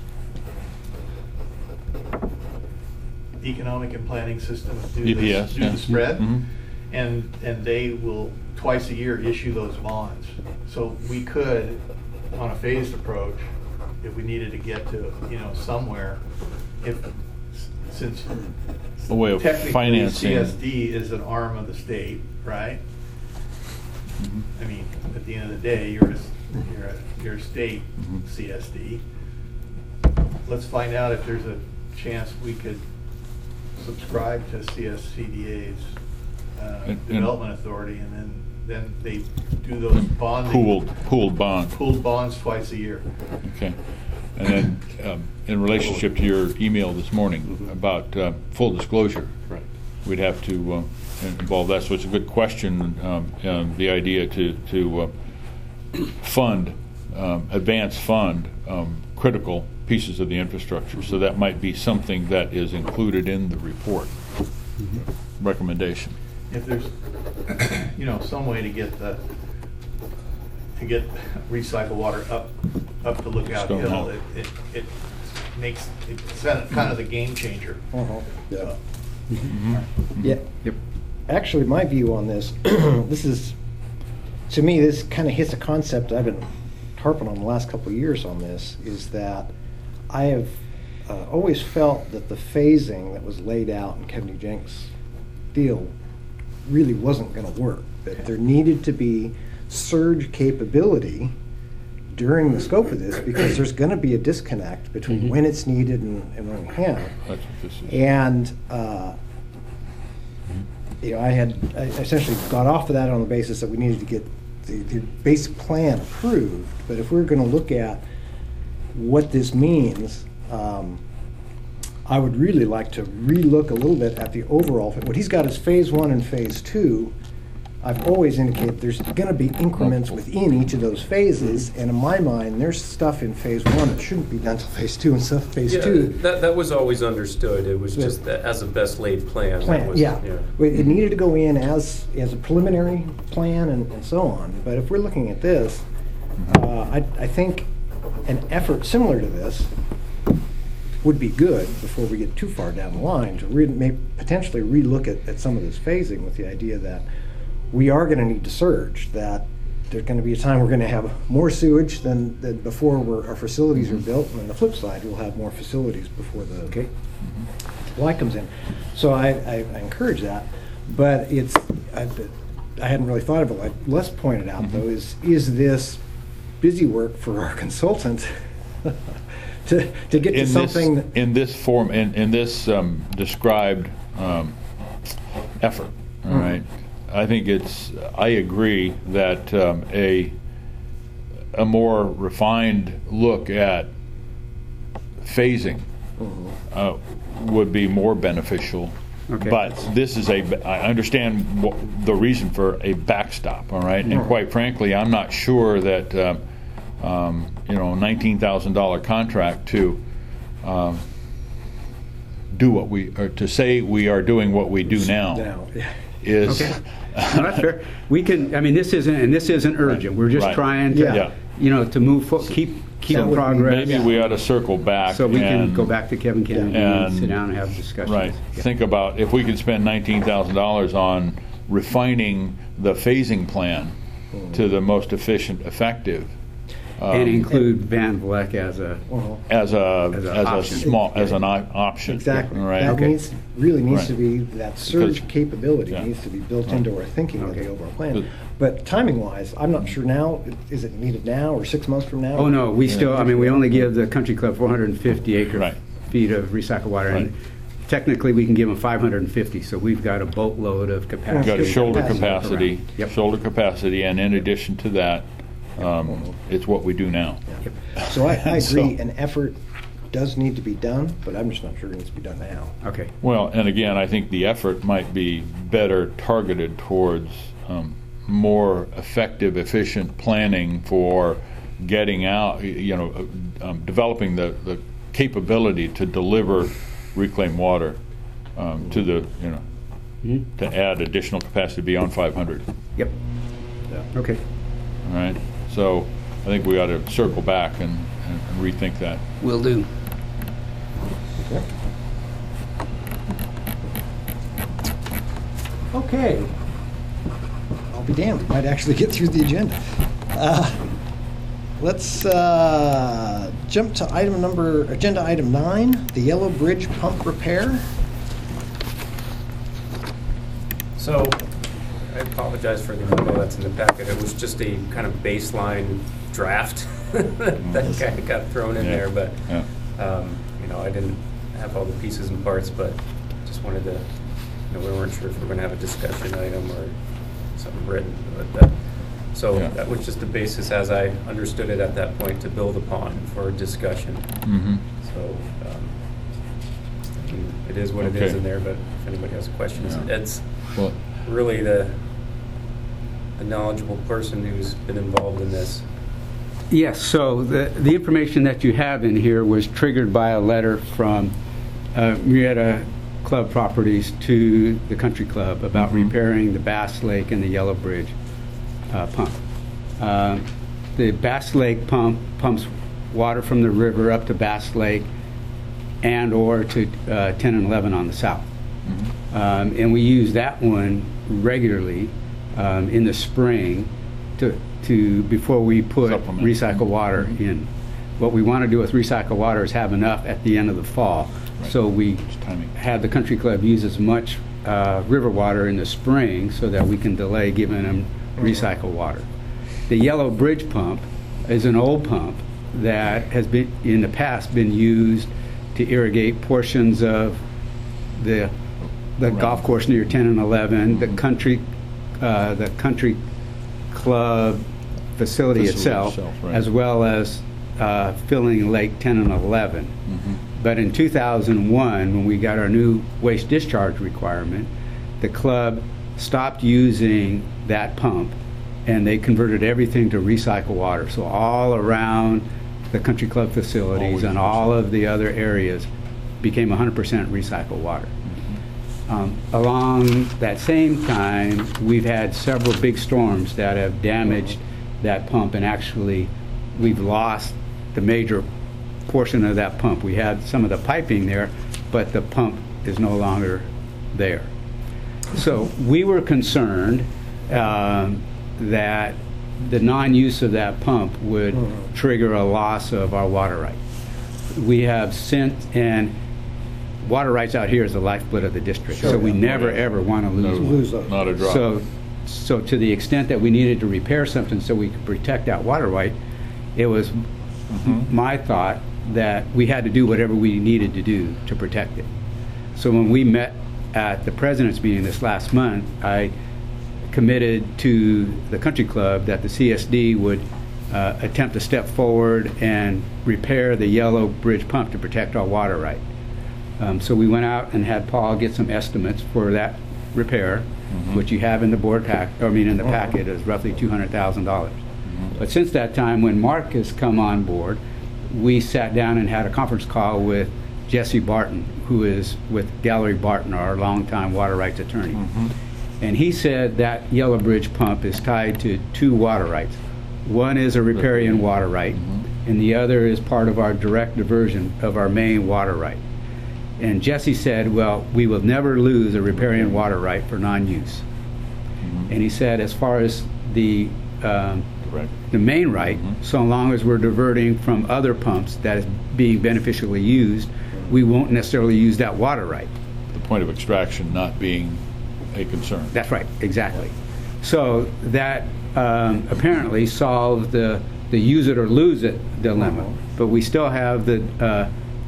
Economic and Planning Systems do E P S, this, do yeah. the spread, Mhm. and and they will twice a year issue those bonds. So we could, on a phased approach, if we needed to get to, you know, somewhere, if since A way of technically financing. C S D is an arm of the state, right? Mhm. I mean, at the end of the day, you're a, you're a, you're a state Mhm. C S D. Let's find out if there's a chance we could subscribe to C S C D A's uh, And- and- Development Authority, and then, then they do those bonding. Pooled, pooled bond. Pooled bonds twice a year. Okay. And then, um, in relationship to your email this morning about uh, full disclosure, Right. we'd have to uh, involve that. So it's a good question, um, um, the idea to, to uh, fund, um, advance fund um, critical pieces of the infrastructure. So that might be something that is included in the report recommendation. If there's, you know, some way to get the, to get recycled water up, up to Lookout Stone Hill, Hill. it, it, it makes, it's kind of the game changer. Uh-huh. So, Yeah. Yep. Actually, my view on this, this is, to me, this kind of hits a concept I've been harping on the last couple of years on this, is that I have uh, always felt that the phasing that was laid out in Kevin D. Jenks' deal really wasn't going to work. That there needed to be surge capability during the scope of this, because there's going to be a disconnect between Mhm. when it's needed and, and when we have. That's what this is. And, uh, you know, I had I essentially got off of that on the basis that we needed to get the, the basic plan approved. But if we're going to look at what this means, um, I would really like to relook a little bit at the overall. What he's got is phase one and phase two. I've always indicated there's going to be increments within each of those phases, and in my mind, there's stuff in phase one that shouldn't be done till phase two, and stuff in phase Yeah, two. that, that was always understood. It was Yeah. just that as a best laid plan. that Plan, was- yeah. It it needed to go in as, as a preliminary plan and, and so on. But if we're looking at this, uh, I, I think an effort similar to this would be good before we get too far down the line to re, may potentially relook at, at some of this phasing, with the idea that we are going to need to surge, that there's going to be a time we're going to have more sewage than, than before we're, our facilities are built, and on the flip side, we'll have more facilities before the Okay. light comes in. So I, I, I encourage that, but it's, I, I hadn't really thought of it. Like Les pointed out, though, is is this busy work for our consultant to to get to In something? this, in this form, in, in this um, described um, effort, all Mhm. right, I think it's, I agree that um, a, a more refined look at phasing Mhm. uh, would be more beneficial. Okay. But this is a, I understand wh- the reason for a backstop, all right? And Right. quite frankly, I'm not sure that, um, um, you know, a nineteen thousand dollar contract to um, do what we, or to say we are doing what we do now Now, yeah. is. Okay. No, that's fair. We can, I mean, this isn't, and this isn't urgent. We're just Right. trying Yeah. Yeah. to, you know, to move, fo- keep, keep So would we- progress. Maybe we ought to circle back. So we can and- go back to Kevin Kennedy And- and sit down and have discussions. Right. Yeah. Think about if we could spend nineteen thousand dollars on refining the phasing plan to the most efficient, effective. um, And include Van Vleck as a, Uh-huh. as a, As as a a option. small, as an op- option. Exactly. All right. That Okay. needs, really needs to Right. be, that surge Because- capability yeah. needs to be built Right. into our thinking of Okay. the overall plan. But- But timing-wise, I'm not sure now, is it needed now or six months from now? oh, no, we still, I mean, we only give the country club four hundred fifty acre Right. feet of recycled water. And technically, we can give them five hundred fifty, so we've got a boatload of capacity. We've got a shoulder Capacity. capacity, Yep. shoulder capacity, and in addition to that, um, it's what we do now. So I, I So- agree, an effort does need to be done, but I'm just not sure it needs to be done now. Okay. Well, and again, I think the effort might be better targeted towards um, more effective, efficient planning for getting out, y- you know, uh, um, developing the, the capability to deliver reclaimed water um, to the, you know, Mhm. to add additional capacity beyond five hundred. Yep. Okay. All right? So I think we ought to circle back and, and rethink that. Will do. Okay. I'll be damned, might actually get through the agenda. Uh, Let's uh, jump to item number, agenda item nine, the Yellow Bridge pump repair. So, I apologize for the memo that's in the packet. It was just a kind of baseline draft that kind of got thrown in Yeah. there, but, Yeah. um, you know, I didn't have all the pieces and parts, but just wanted to, you know, we weren't sure if we were going to have a discussion item or something written, but that, so Yeah. that was just the basis as I understood it at that point to build upon for discussion. Mm-hmm. So, um, I mean, it is what it is Okay. in there, but if anybody has questions, Yeah. it's Well, really the, the knowledgeable person who's been involved in this. Yes, so the, the information that you have in here was triggered by a letter from uh, Marietta Club Properties to the Country Club about Mhm. repairing the Bass Lake and the Yellow Bridge uh, pump. Um, the Bass Lake pump pumps water from the river up to Bass Lake and or to uh, ten and eleven on the south. mhm. Um, and we use that one regularly um, in the spring to, to before we put Supplement. recycled water in. What we want to do with recycled water is have enough at the end of the fall. Right. So we It's timing. have the country club use as much uh, river water in the spring so that we can delay giving them recycled water. The Yellow Bridge pump is an old pump that has been in the past been used to irrigate portions of the the Right. golf course near ten and eleven, the Mhm. country uh, the country club facility, Facility itself, itself, right. as well as uh, filling Lake ten and eleven. Mhm. But in two thousand one, when we got our new waste discharge requirement, the club stopped using that pump and they converted everything to recycled water. So all around the country club facilities Always and all of the other areas became one hundred percent recycled water. Um, along that same time, we've had several big storms that have damaged that pump, and actually we've lost the major portion of that pump. We had some of the piping there, but the pump is no longer there. So we were concerned um, that the non-use of that pump would trigger a loss of our water right. We have sent, and water rights out here is the lifeblood of the district, so Sure. we never, Yeah. ever want to lose No, one. Lose those. Not a drop. So, so to the extent that we needed to repair something so we could protect that water right, it was Mhm. my thought that we had to do whatever we needed to do to protect it. So when we met at the president's meeting this last month, I committed to the country club that the C S D would uh, attempt to step forward and repair the Yellow Bridge pump to protect our water right. Um, so we went out and had Paul get some estimates for that repair, Mhm. which you have in the board pack, I mean in the packet, is roughly two hundred thousand dollars. But since that time, when Mark has come on board, we sat down and had a conference call with Jesse Barton, who is with Gallery Barton, our longtime water rights attorney. Mhm. And he said that Yellow Bridge pump is tied to two water rights. One is a riparian water right, Mhm. and the other is part of our direct diversion of our main water right. And Jesse said, well, we will never lose a riparian water right for non-use. Mhm. And he said, as far as the um, Correct. the main right, Mhm. so long as we're diverting from other pumps that is being beneficially used, we won't necessarily use that water right. The point of extraction not being a concern. That's right, exactly. So that um, apparently solved the, the use it or lose it dilemma. But we still have the, uh,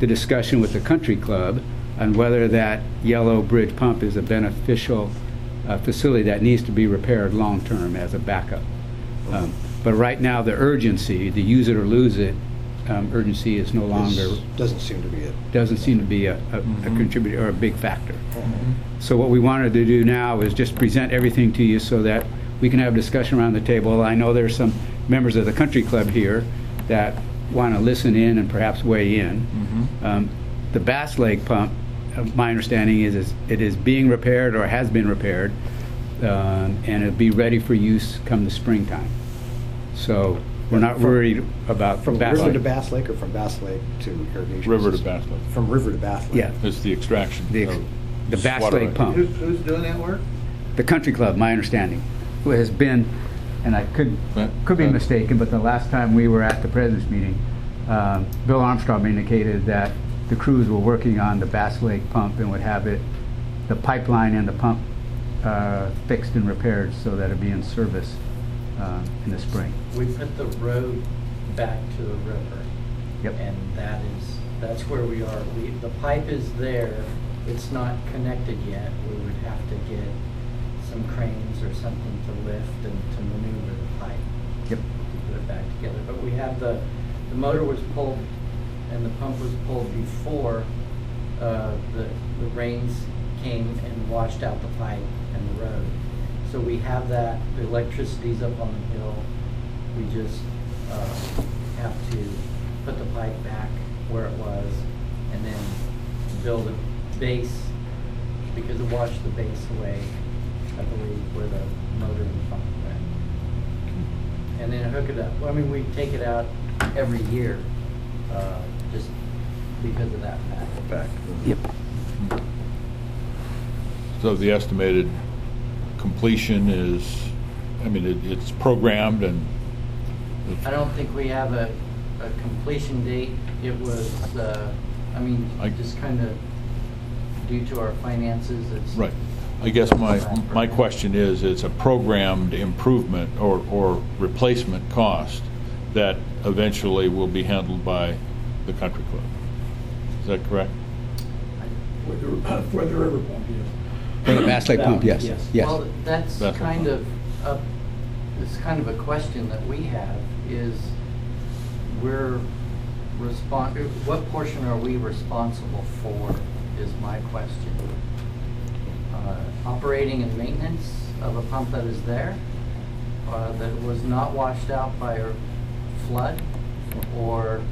the discussion with the country club on whether that yellow bridge pump is a beneficial uh, facility that needs to be repaired long-term as a backup. Um, but right now, the urgency, the use it or lose it um, urgency is no longer, This doesn't seem to be it. doesn't seem to be a, a, Mm-hmm. a contributor or a big factor. So what we wanted to do now is just present everything to you so that we can have a discussion around the table. I know there's some members of the country club here that want to listen in and perhaps weigh in. Mm-hmm. Um, the Bass Lake pump, uh, my understanding is, is it is being repaired or has been repaired, um, and it'll be ready for use come the springtime. So we're not From- worried about From Bass river Lake. to Bass Lake or from Bass Lake to irrigation? River to system? Bass Lake. From river to Bass Lake? Yeah. It's the extraction. The ex- of the Bass water Lake right. pump. Who's, who's doing that work? The country club, my understanding, who has been, and I could Right. could be Right. mistaken, but the last time we were at the president's meeting, um, Bill Armstrong indicated that the crews were working on the Bass Lake pump and would have it, the pipeline and the pump uh, fixed and repaired so that it'd be in service uh, in the spring. We put the road back to the river. Yep. And that is, that's where we are. We, the pipe is there, it's not connected yet. We would have to get some cranes or something to lift and to maneuver the pipe. Yep. To put it back together. But we have the, the motor was pulled and the pump was pulled before uh, the, the rains came and washed out the pipe and the road. So we have that, the electricity's up on the hill. We just uh, have to put the pipe back where it was and then build a base, because it washed the base away, I believe, where the motor and pump went. And then hook it up. Well, I mean, we take it out every year, uh, just because of that fact. Back. Yep. So the estimated completion is, I mean, it, it's programmed and. it's- I don't think we have a, a completion date. It was, uh, I mean, I- just kind of due to our finances, it's. Right. I guess my, my question is, it's a programmed improvement or, or replacement cost that eventually will be handled by the country club. Is that correct? For the, for the river pump, yes. For the Bass Lake pump, yes, Yes. yes. Well, that's That's what- kind of, a- it's kind of a question that we have, is we're respon what portion are we responsible for, is my question. Uh, Operating and maintenance of a pump that is there, uh, that was not washed out by a flood, or,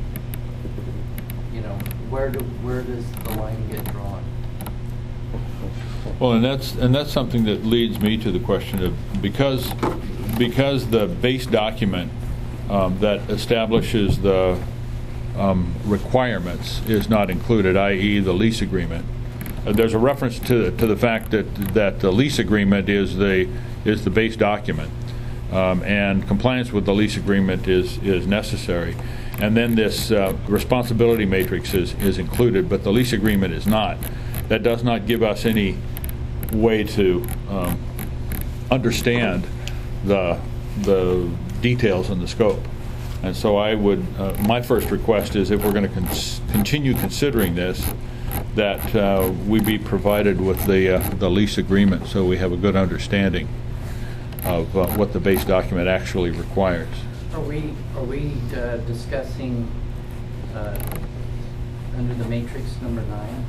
you know, where do, where does the line get drawn? Well, and that's, and that's something that leads me to the question of, because, because the base document um, that establishes the um, requirements is not included, that is the lease agreement. Uh, There's a reference to, to the fact that, that the lease agreement is the, is the base document. Um, and compliance with the lease agreement is, is necessary. And then this uh, responsibility matrix is, is included, but the lease agreement is not. That does not give us any way to um, understand the, the details and the scope. And so I would, uh, my first request is, if we're going to cons- continue considering this, that uh, we be provided with the, uh, the lease agreement so we have a good understanding of uh, what the base document actually requires. Are we, are we uh, discussing uh, under the matrix number nine?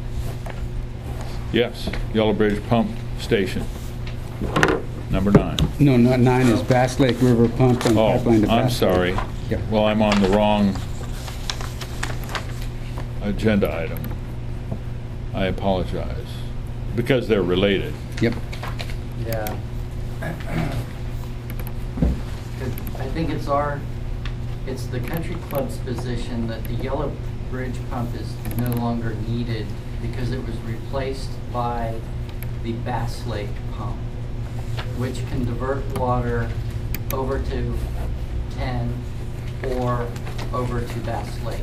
Yes, Yellow Bridge Pump Station, number nine. No, not nine is Bass Lake River pump and Oh, pipeline to Bass I'm Lake. sorry. Yeah. Well, I'm on the wrong agenda item. I apologize, because they're related. Yep. Yeah. I think it's our, it's the country club's position that the Yellow Bridge pump is no longer needed because it was replaced by the Bass Lake pump, which can divert water over to ten or over to Bass Lake.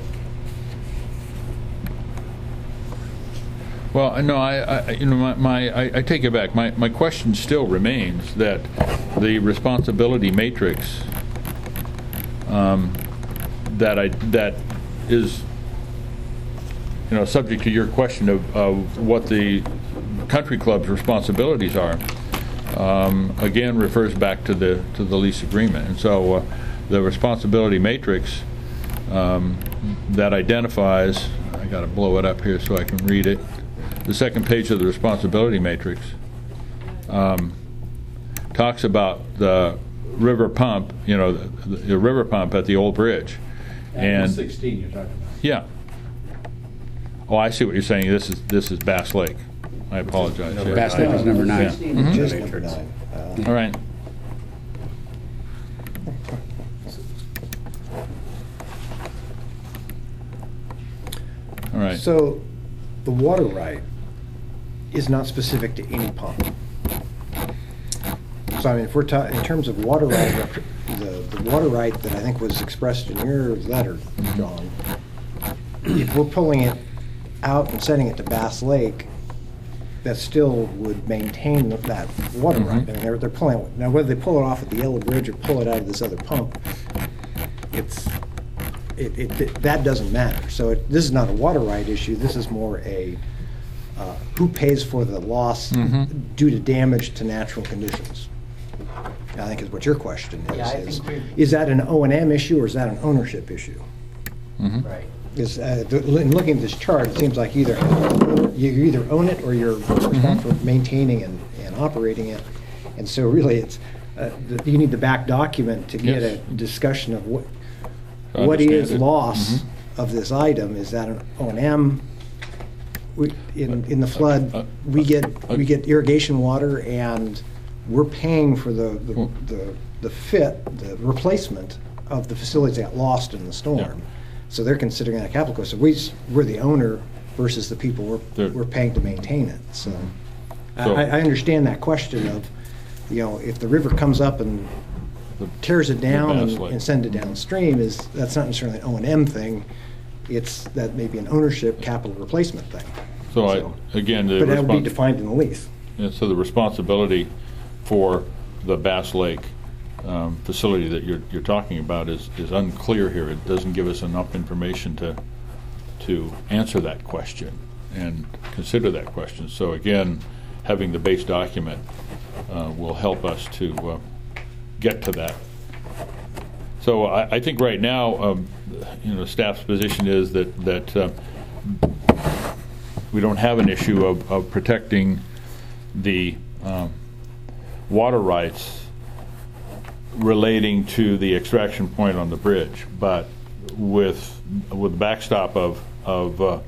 Well, no, I, I you know, my, my I, I take it back. My, my question still remains that the responsibility matrix um, that I that is you know, subject to your question of, of what the country club's responsibilities are, um, again refers back to the to the lease agreement. And so uh, the responsibility matrix um, that identifies, I got to blow it up here so I can read it, the second page of the responsibility matrix um, talks about the river pump, you know, the, the river pump at the old bridge. And sixteen you're talking about. yeah. Oh, I see what you're saying. This is this is Bass Lake. I apologize. Number Yeah. Bass Lake is number nine. Yeah. Mhm. Just number nine. Uh, All right. All right. So the water right is not specific to any pump. So I mean, if we're talking, in terms of water right, the, the water right that I think was expressed in your letter, John, if we're pulling it out and sending it to Bass Lake, that still would maintain that water right. I mean, they're, they're pulling it. Now, whether they pull it off at the Yellow Bridge or pull it out of this other pump, it's, it, it, it- that doesn't matter. So it, this is not a water right issue, this is more a, uh, who pays for the loss Mhm. due to damage to natural conditions? I think is what your question is. Yeah, I is, think we- is that an O and M issue or is that an ownership issue? Mhm. Right. Is, uh, th- in looking at this chart, it seems like either, you either own it or you're responsible for maintaining and, and operating it. And so really, it's, uh, the- you need the back document to get a Yes. discussion of what, I what is understand it. loss Mhm. of this item? Is that an O and M? We, in, in the Uh, flood, we get, we get irrigation water and we're paying for the, the, Well- the the fit, the replacement of the facilities that got lost in the Yeah. storm. So they're considering that a capital cost. So we, s- we're the owner versus the people we're, They're- we're paying to maintain it, so. So- I, I understand that question of, you know, if the river comes up and The- tears it down Bass and Lake. and sends it downstream, is, that's not necessarily an O and M thing. It's, that may be an ownership capital replacement thing. So I, So- again, the But that would be respons- defined in the lease. yeah, so the responsibility for the Bass Lake um, facility that you're, you're talking about is, is unclear here. It doesn't give us enough information to, to answer that question and consider that question. So again, having the base document uh, will help us to uh, get to that. So I, I think right now, um, you know, staff's position is that, that uh, we don't have an issue of, of protecting the um, water rights relating to the extraction point on the bridge, but with with the backstop of of uh,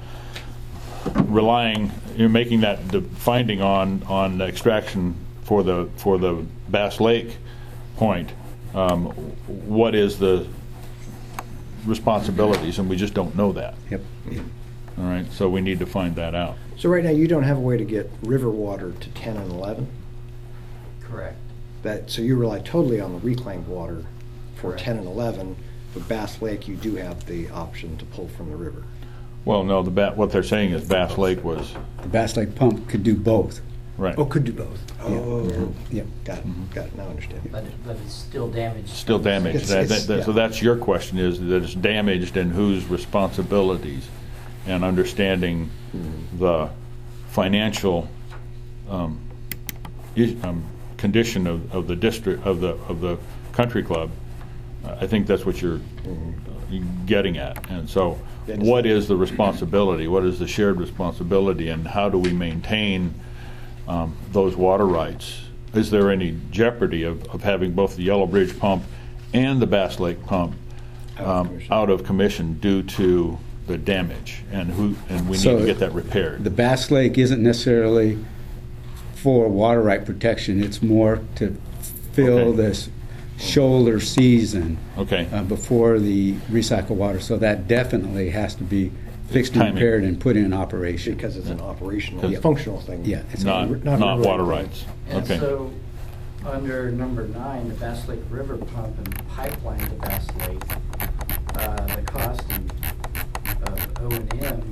relying, you know, making that the finding on on the extraction for the for the Bass Lake point. Um, what is the responsibilities, and we just don't know that. Yep. All right, so we need to find that out. So right now, you don't have a way to get river water to ten and eleven? Correct. That, so you rely totally on the reclaimed water for Correct. ten and eleven. For Bass Lake, you do have the option to pull from the river. Well, no, the ba- what they're saying is Bass Lake was The Bass Lake pump could do both. right. Oh, could do both. Oh, Yep. got it, got it, now I understand. But, but it's still damaged. Still damaged. It's- That- it's- that- that- So yeah. that's your question, is that it's damaged and whose responsibilities, and understanding the financial um, is- um, condition of, of the district, of the, of the country club. I think that's what you're uh, getting at. And so That is- what is the responsibility? What is the shared responsibility, and how do we maintain um, those water rights? Is there any jeopardy of, of having both the Yellow Bridge pump and the Bass Lake pump Out of um, commission. out of commission due to the damage, and who, and we need So to get that repaired? The Bass Lake isn't necessarily for water right protection. It's more to fill Okay. this shoulder season Okay, uh, before the recycle water. So that definitely has to be fixed and timing. repaired and put in operation. Because it's an operational, Because- functional thing. Yeah, it's not, not not really- water rights. And Okay. so, under number nine, the Bass Lake River Pump and Pipeline to Bass Lake, uh, the cost in- of O and M,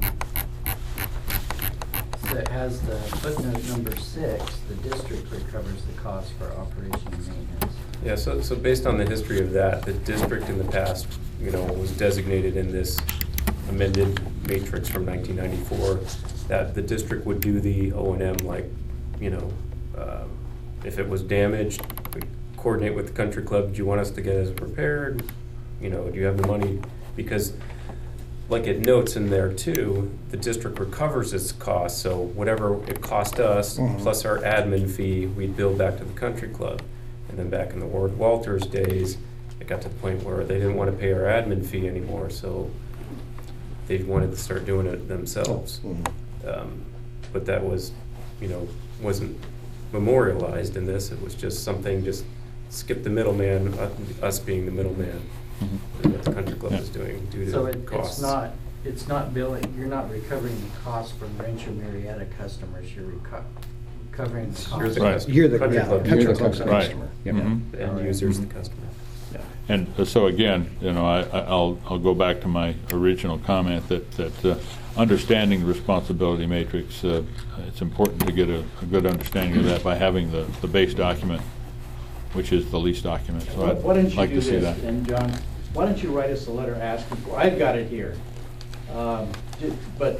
so it has the footnote number six, the district recovers the cost for operation and maintenance. Yeah, so, so based on the history of that, the district in the past, you know, was designated in this amended matrix from nineteen ninety-four, that the district would do the O and M, like, you know, uh, if it was damaged, we coordinate with the country club, do you want us to get it repaired? You know, do you have the money? Because like it notes in there too, the district recovers its costs, so whatever it cost us, Mhm. plus our admin fee, we'd bill back to the country club. And then back in the Ward Walters days, it got to the point where they didn't want to pay our admin fee anymore, so they wanted to start doing it themselves. Mhm. Um, But that was, you know, wasn't memorialized in this, it was just something, just skip the middleman, uh, us being the middleman. Mhm. What the country club Yeah. is doing due So to it, it's costs. not, it's not billing, you're not recovering the cost from Rancho Marietta customers, you're reco- recovering the You're cost. the Right. customer. You're the, Country yeah, club. country You're the club's customer. Right. customer. Yep. Mhm. The end user's the customer. And uh, so again, you know, I, I- I'll, I'll go back to my original comment that, that uh, understanding the responsibility matrix, uh, it's important to get a, a good understanding of that by having the, the base document, which is the lease document. So Why I'd why don't you like do to see this, that. and John, why don't you write us a letter asking for, I've got it here. Um, ju- But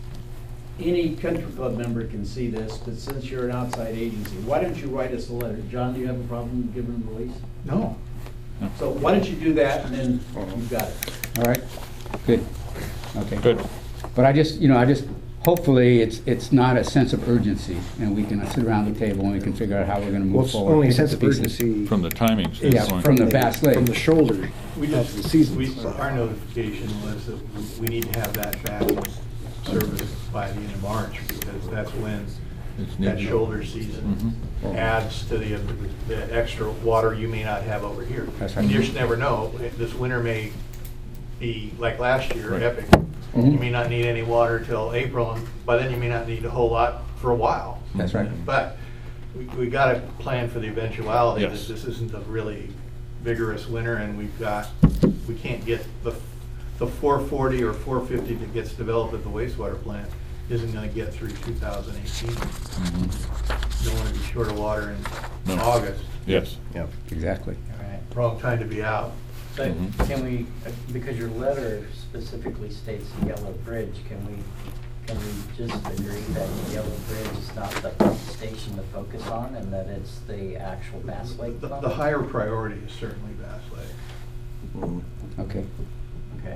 any country club member can see this, but since you're an outside agency, why don't you write us a letter? John, do you have a problem giving them the lease? No. No. So why don't you do that, and then you've got it. All right, good, okay. Good. But I just, you know, I just, hopefully, it's, it's not a sense of urgency, and we can sit around the table and we can figure out how we're gonna Well, move it's forward. only a pick up sense the of pieces. urgency. From the timing is Yeah, standpoint. from the Bass Lake. From the shoulder We of just, the season. we, our notification was that we need to have that back in service by the end of March, because that's when It's that needed. shoulder season Mhm. adds to the, the extra water you may not have over here. That's right. And you just never know, this winter may be like last year, Right. epic. Mhm. You may not need any water till April, and by then you may not need a whole lot for a while. That's right. But we, we gotta plan for the eventuality that Yes. this isn't a really vigorous winter, and we've got, we can't get the, the four forty or four fifty that gets developed at the wastewater plant isn't gonna get through two thousand eighteen. Mhm. You don't wanna be short of water in No. August, Yes. Yeah. Exactly. All right. wrong time to be out. But Mhm. can we, uh, because your letter specifically states the Yellow Bridge, can we, can we just agree that Yellow Bridge is not the pump station to focus on, and that it's the actual Bass Lake The, pump? the higher priority is certainly Bass Lake. Mhm. Okay. Okay.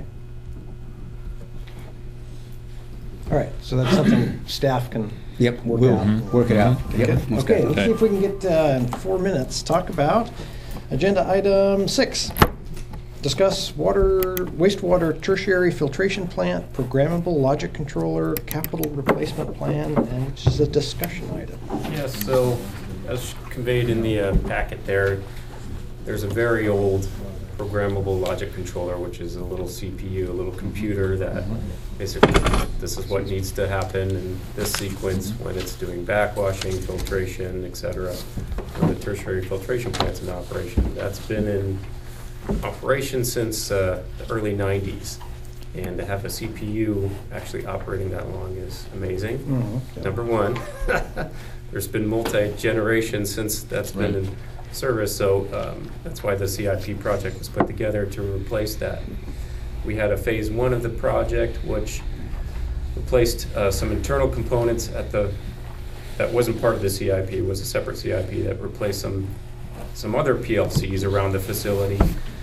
All right, so that's something staff can Yep, work we'll out. work it out. Okay, Yep, good. most Okay, definitely. let's see if we can get, uh, in four minutes, talk about agenda item six. Discuss water, wastewater tertiary filtration plant, programmable logic controller, capital replacement plan, and which is a discussion item. Yes, so as conveyed in the uh, packet there, there's a very old programmable logic controller, which is a little C P U, a little computer that basically, this is what needs to happen in this sequence when it's doing backwashing, filtration, et cetera. When the tertiary filtration plant's in operation. That's been in operation since uh, the early nineties. And to have a C P U actually operating that long is amazing. Mhm, yeah. Number one, there's been multi-generations since that's been Right. in service, so um, that's why the C I P project was put together to replace that. We had a phase one of the project, which replaced uh, some internal components at the, that wasn't part of the C I P, it was a separate C I P that replaced some, some other P L Cs around the facility.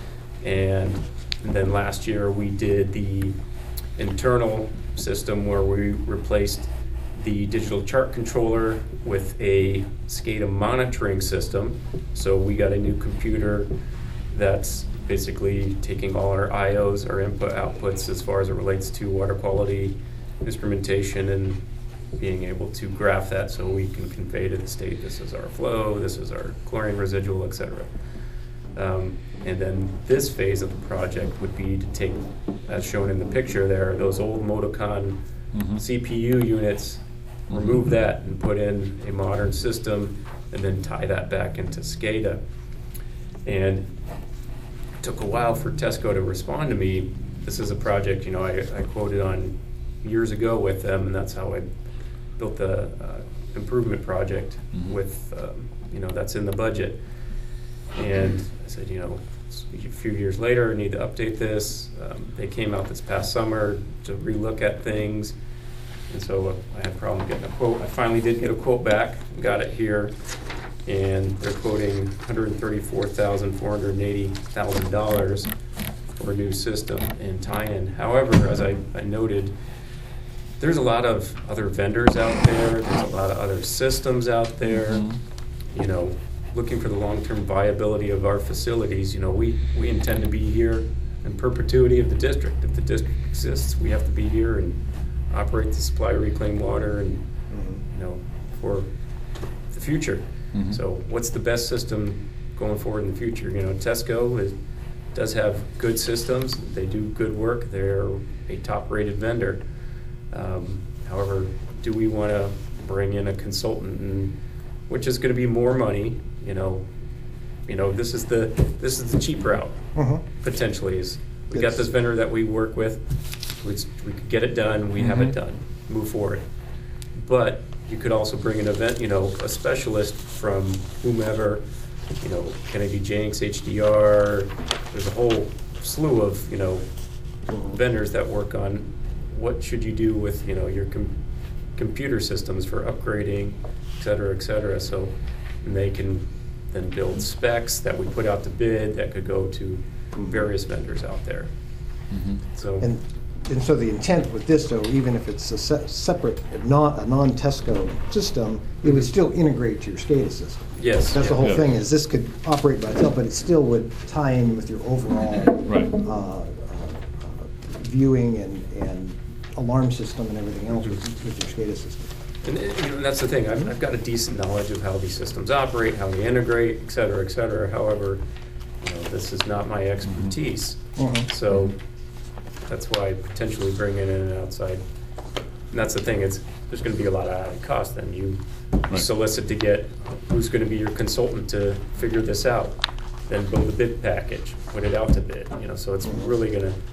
And then last year, we did the internal system where we replaced the digital chart controller with a SCADA monitoring system. So we got a new computer that's basically taking all our I Os, our input outputs, as far as it relates to water quality instrumentation, and being able to graph that so we can convey to the state, this is our flow, this is our chlorine residual, et cetera. Um, and then this phase of the project would be to take, as shown in the picture there, those old Motocon Mhm. C P U units, remove that and put in a modern system, and then tie that back into SCADA. And it took a while for Tesco to respond to me. This is a project, you know, I, I quoted on years ago with them, and that's how I built the uh, improvement project Mhm. with, um, you know, that's in the budget. And I said, you know, a few years later, I need to update this. Um, they came out this past summer to relook at things, and so uh, I had a problem getting a quote. I finally did get a quote back, got it here, and they're quoting one hundred thirty-four thousand four hundred eighty thousand dollars for a new system and tie-in. However, as I, I noted, there's a lot of other vendors out there. There's a lot of other systems out there. Mm-hmm. You know, looking for the long-term viability of our facilities. You know, we, we intend to be here in perpetuity of the district. If the district exists, we have to be here and operate the supply of reclaimed water and, mm-hmm. you know, for the future. Mm-hmm. So what's the best system going forward in the future? You know, Tesco is, does have good systems. They do good work. They're a top-rated vendor. Um, however, do we want to bring in a consultant, and, which is going to be more money? You know, you know, this is the this is the cheap route. Mm-hmm. Potentially, is we yes. got this vendor that we work with. We, we could get it done. We mm-hmm. have it done. Move forward. But you could also bring an event, you know, a specialist from whomever. You know, Kennedy Jenks, H D R. There's a whole slew of you know mm-hmm. vendors that work on. What should you do with, you know, your com- computer systems for upgrading, et cetera, et cetera. So and they can then build specs that we put out to bid that could go to various vendors out there. Mm-hmm. So and, and so the intent with this, though, even if it's a se- separate, not a non-Tesco system, it would still integrate to your SCADA system. Yes. That's yeah. the whole yeah. thing, is this could operate by itself, but it still would tie in with your overall right. uh, uh, viewing and, and alarm system and everything else with, with your SCADA system. And, and that's the thing. I've, I've got a decent knowledge of how these systems operate, how they integrate, et cetera, et cetera. However, you know, this is not my expertise. Mm-hmm. So that's why potentially bringing in an outside. And that's the thing. It's there's going to be a lot of added cost. Then you right. solicit to get who's going to be your consultant to figure this out. Then build a bid package, put it out to bid. You know, so it's really going to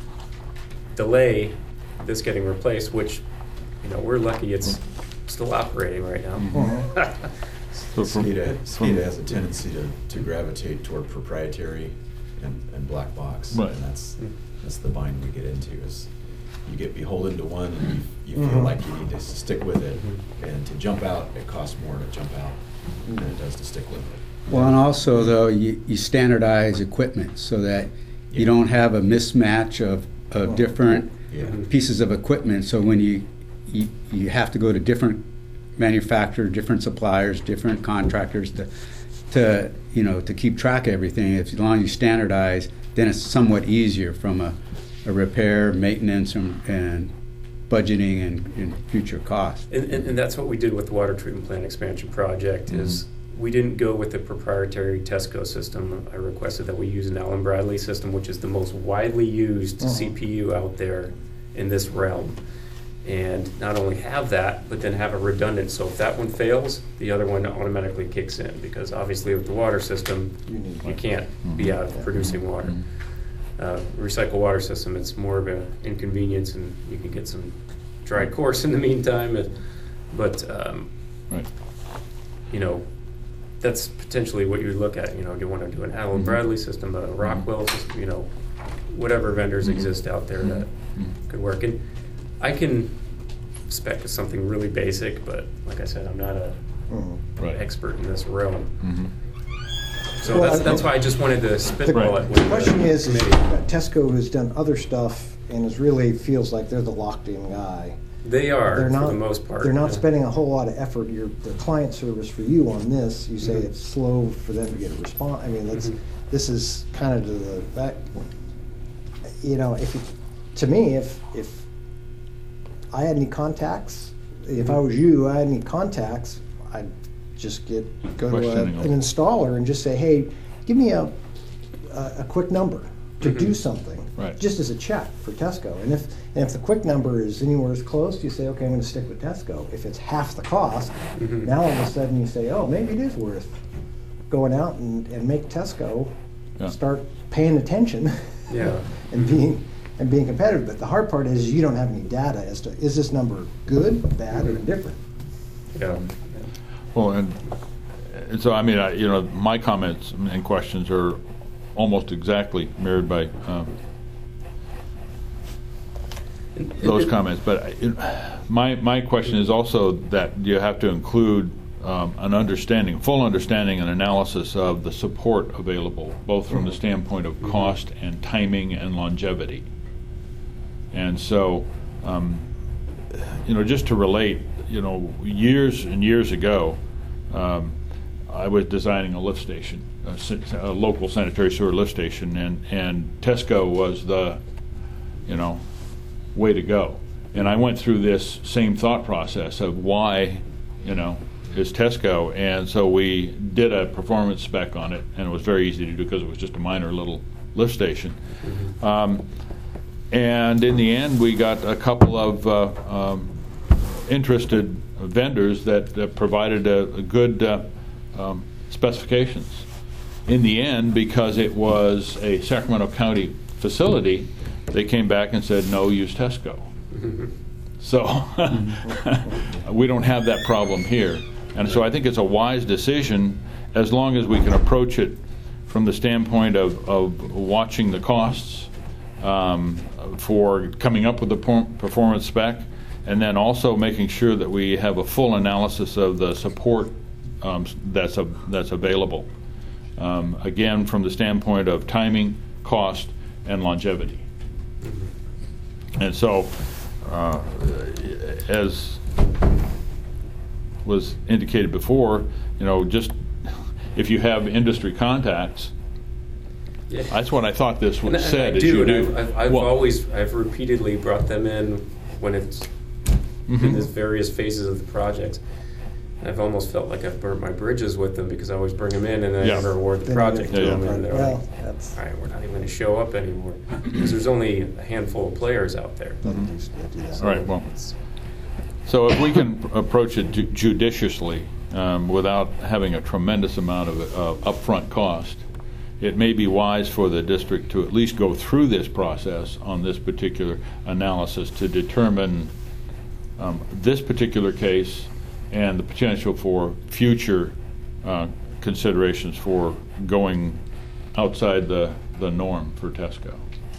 delay this getting replaced, which, you know, we're lucky it's still operating right now. Mm-hmm. So SCADA, SCADA has a tendency to, to gravitate toward proprietary and, and black box. Right. And that's that's the bind we get into, is you get beholden to one and you, you feel Mm-hmm. like you need to stick with it. Mm-hmm. And to jump out, it costs more to jump out mm-hmm. than it does to stick with it. Well, and also, though, you, you standardize equipment so that Yeah. you don't have a mismatch of, of different Yeah. pieces of equipment. So when you, you you have to go to different manufacturers, different suppliers, different contractors to to you know to keep track of everything. If as long as you standardize, then it's somewhat easier from a, a repair, maintenance, and, and budgeting and, and future costs. And, and, and that's what we did with the water treatment plant expansion project. Mm-hmm. Is we didn't go with the proprietary Tesco system. I requested that we use an Allen Bradley system, which is the most widely used uh-huh. C P U out there in this realm. And not only have that, but then have a redundant. So if that one fails, the other one automatically kicks in, because obviously with the water system, you can't mm-hmm. be out of producing water. Mm-hmm. Uh, recycle water system, it's more of an inconvenience, and you can get some dry course in the meantime. But, um, right. you know, that's potentially what you would look at. You know, do you want to do an Allen Bradley system, a Rockwell system, you know, whatever vendors mm-hmm. exist out there that mm-hmm. could work. And I can spec to something really basic, but like I said, I'm not a mm-hmm. right. expert in this realm. Mm-hmm. So well, that's, that's why I just wanted to spitball the, it. The question is, is uh, Tesco has done other stuff and is really feels like they're the locked-in guy. They are, they're not, for the most part. They're not yeah. spending a whole lot of effort. Your the client service for you on this, you say mm-hmm. it's slow for them to get a response. I mean, that's, mm-hmm. this is kind of to the back. You know, if it, to me, if if I had any contacts, if mm-hmm. I was you, I had any contacts, I'd just get go to a, an installer and just say, hey, give me a a, a quick number to mm-hmm. do something, right. just as a check for Tesco. And if and if the quick number is anywhere as close, you say, okay, I'm going to stick with Tesco. If it's half the cost, mm-hmm. now all of a sudden you say, oh, maybe it is worth going out and, and make Tesco yeah. start paying attention yeah. and being and being competitive. But the hard part is you don't have any data as to, is this number good, bad, mm-hmm. or different? Yeah. Well, and, and so, I mean, I, you know, my comments and questions are almost exactly mirrored by um, those comments. But it, my my question is also that you have to include um, an understanding, full understanding and analysis of the support available, both from the standpoint of cost and timing and longevity. And so, um, you know, just to relate, you know, years and years ago, um, I was designing a lift station, a, sa- a local sanitary sewer lift station, and, and Tesco was the, you know, way to go. And I went through this same thought process of why, you know, is Tesco, and so we did a performance spec on it, and it was very easy to do because it was just a minor little lift station. Mm-hmm. Um, and in the end, we got a couple of uh, um, interested vendors that uh, provided a, a good uh, um, specifications. In the end, because it was a Sacramento County facility, they came back and said, no, use Tesco. Mm-hmm. So we don't have that problem here. And so I think it's a wise decision as long as we can approach it from the standpoint of, of watching the costs um, for coming up with the performance spec, and then also making sure that we have a full analysis of the support um, that's, a, that's available. Um, again, from the standpoint of timing, cost, and longevity. And so, uh, as was indicated before, you know, just if you have industry contacts, yeah. That's what I thought this was and said. I is do, you and do. I've, I've, I've well, always, I've repeatedly brought them in when it's mm-hmm. in the various phases of the project. I've almost felt like I've burnt my bridges with them because I always bring them in and then yeah. I never award the Then project yeah, to yeah. them. And they're Well, like, that's- all right, we're not even going to show up anymore because there's only a handful of players out there. Mm-hmm. All right, well, so if we can approach it ju- judiciously um, without having a tremendous amount of uh, upfront cost, it may be wise for the district to at least go through this process on this particular analysis to determine um, this particular case and the potential for future uh, considerations for going outside the, the norm for Tesco.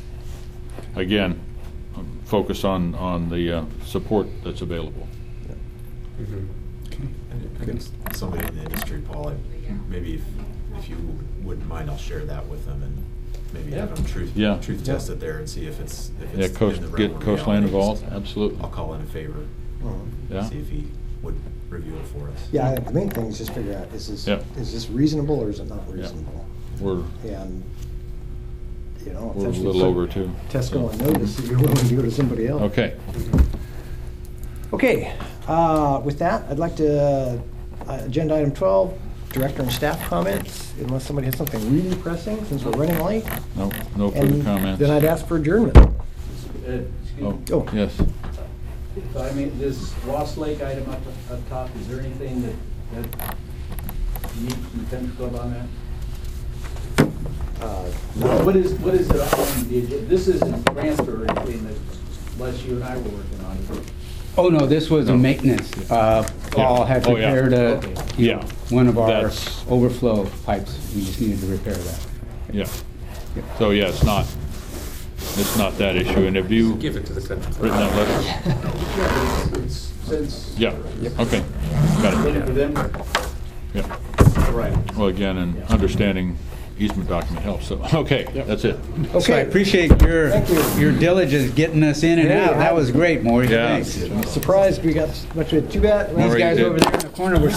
Again, focus on, on the uh, support that's available. Mm-hmm. I think somebody in the industry, Paul, I- maybe if, if you wouldn't mind, I'll share that with them and maybe have them truth, Yeah. truth test it there and see if it's, if Yeah, it's coast, in the realm get of Coastline reality. involved, absolutely. I'll call in a favor, Yeah. see if he would review it for us. Yeah, I think the main thing is just figure out, is this, Yeah. is this reasonable or is it not reasonable? We're, And, you know, we're a essentially little put over too. Tesco on notice that you're willing to go to somebody else. Okay. Okay, uh, with that, I'd like to, uh, agenda item twelve, director and staff comments, unless somebody has something really pressing, since we're running late. No, no further And comments. then I'd ask for adjournment. Uh, excuse Oh, me. Oh. yes. So I mean, this Lost Lake item up, up top, is there anything that, that you need from the country club on that? Uh, What is, what is it on the, agenda? This isn't transfer or anything that Les, you and I were working on. is it? Oh, no, this was a maintenance. Uh, Paul had Oh, yeah. repaired a, you Yeah. know, one of our That's- overflow pipes. We just needed to repair that. Yeah. So, yeah, it's not, it's not that issue. And have you Give it to the country club. written that letter? Yeah, but it's, it's since. Yeah. Okay. Got Ready it. for them? Yeah. All right. Well, again, and understanding easement document helps, so, okay, that's it. So I Okay, appreciate your, Thank you. your diligence getting us in and Hey, out. I- That was great, Maury. Yeah. Thanks. I'm surprised we got much of it. Too bad. These Already guys did. over there in the corner were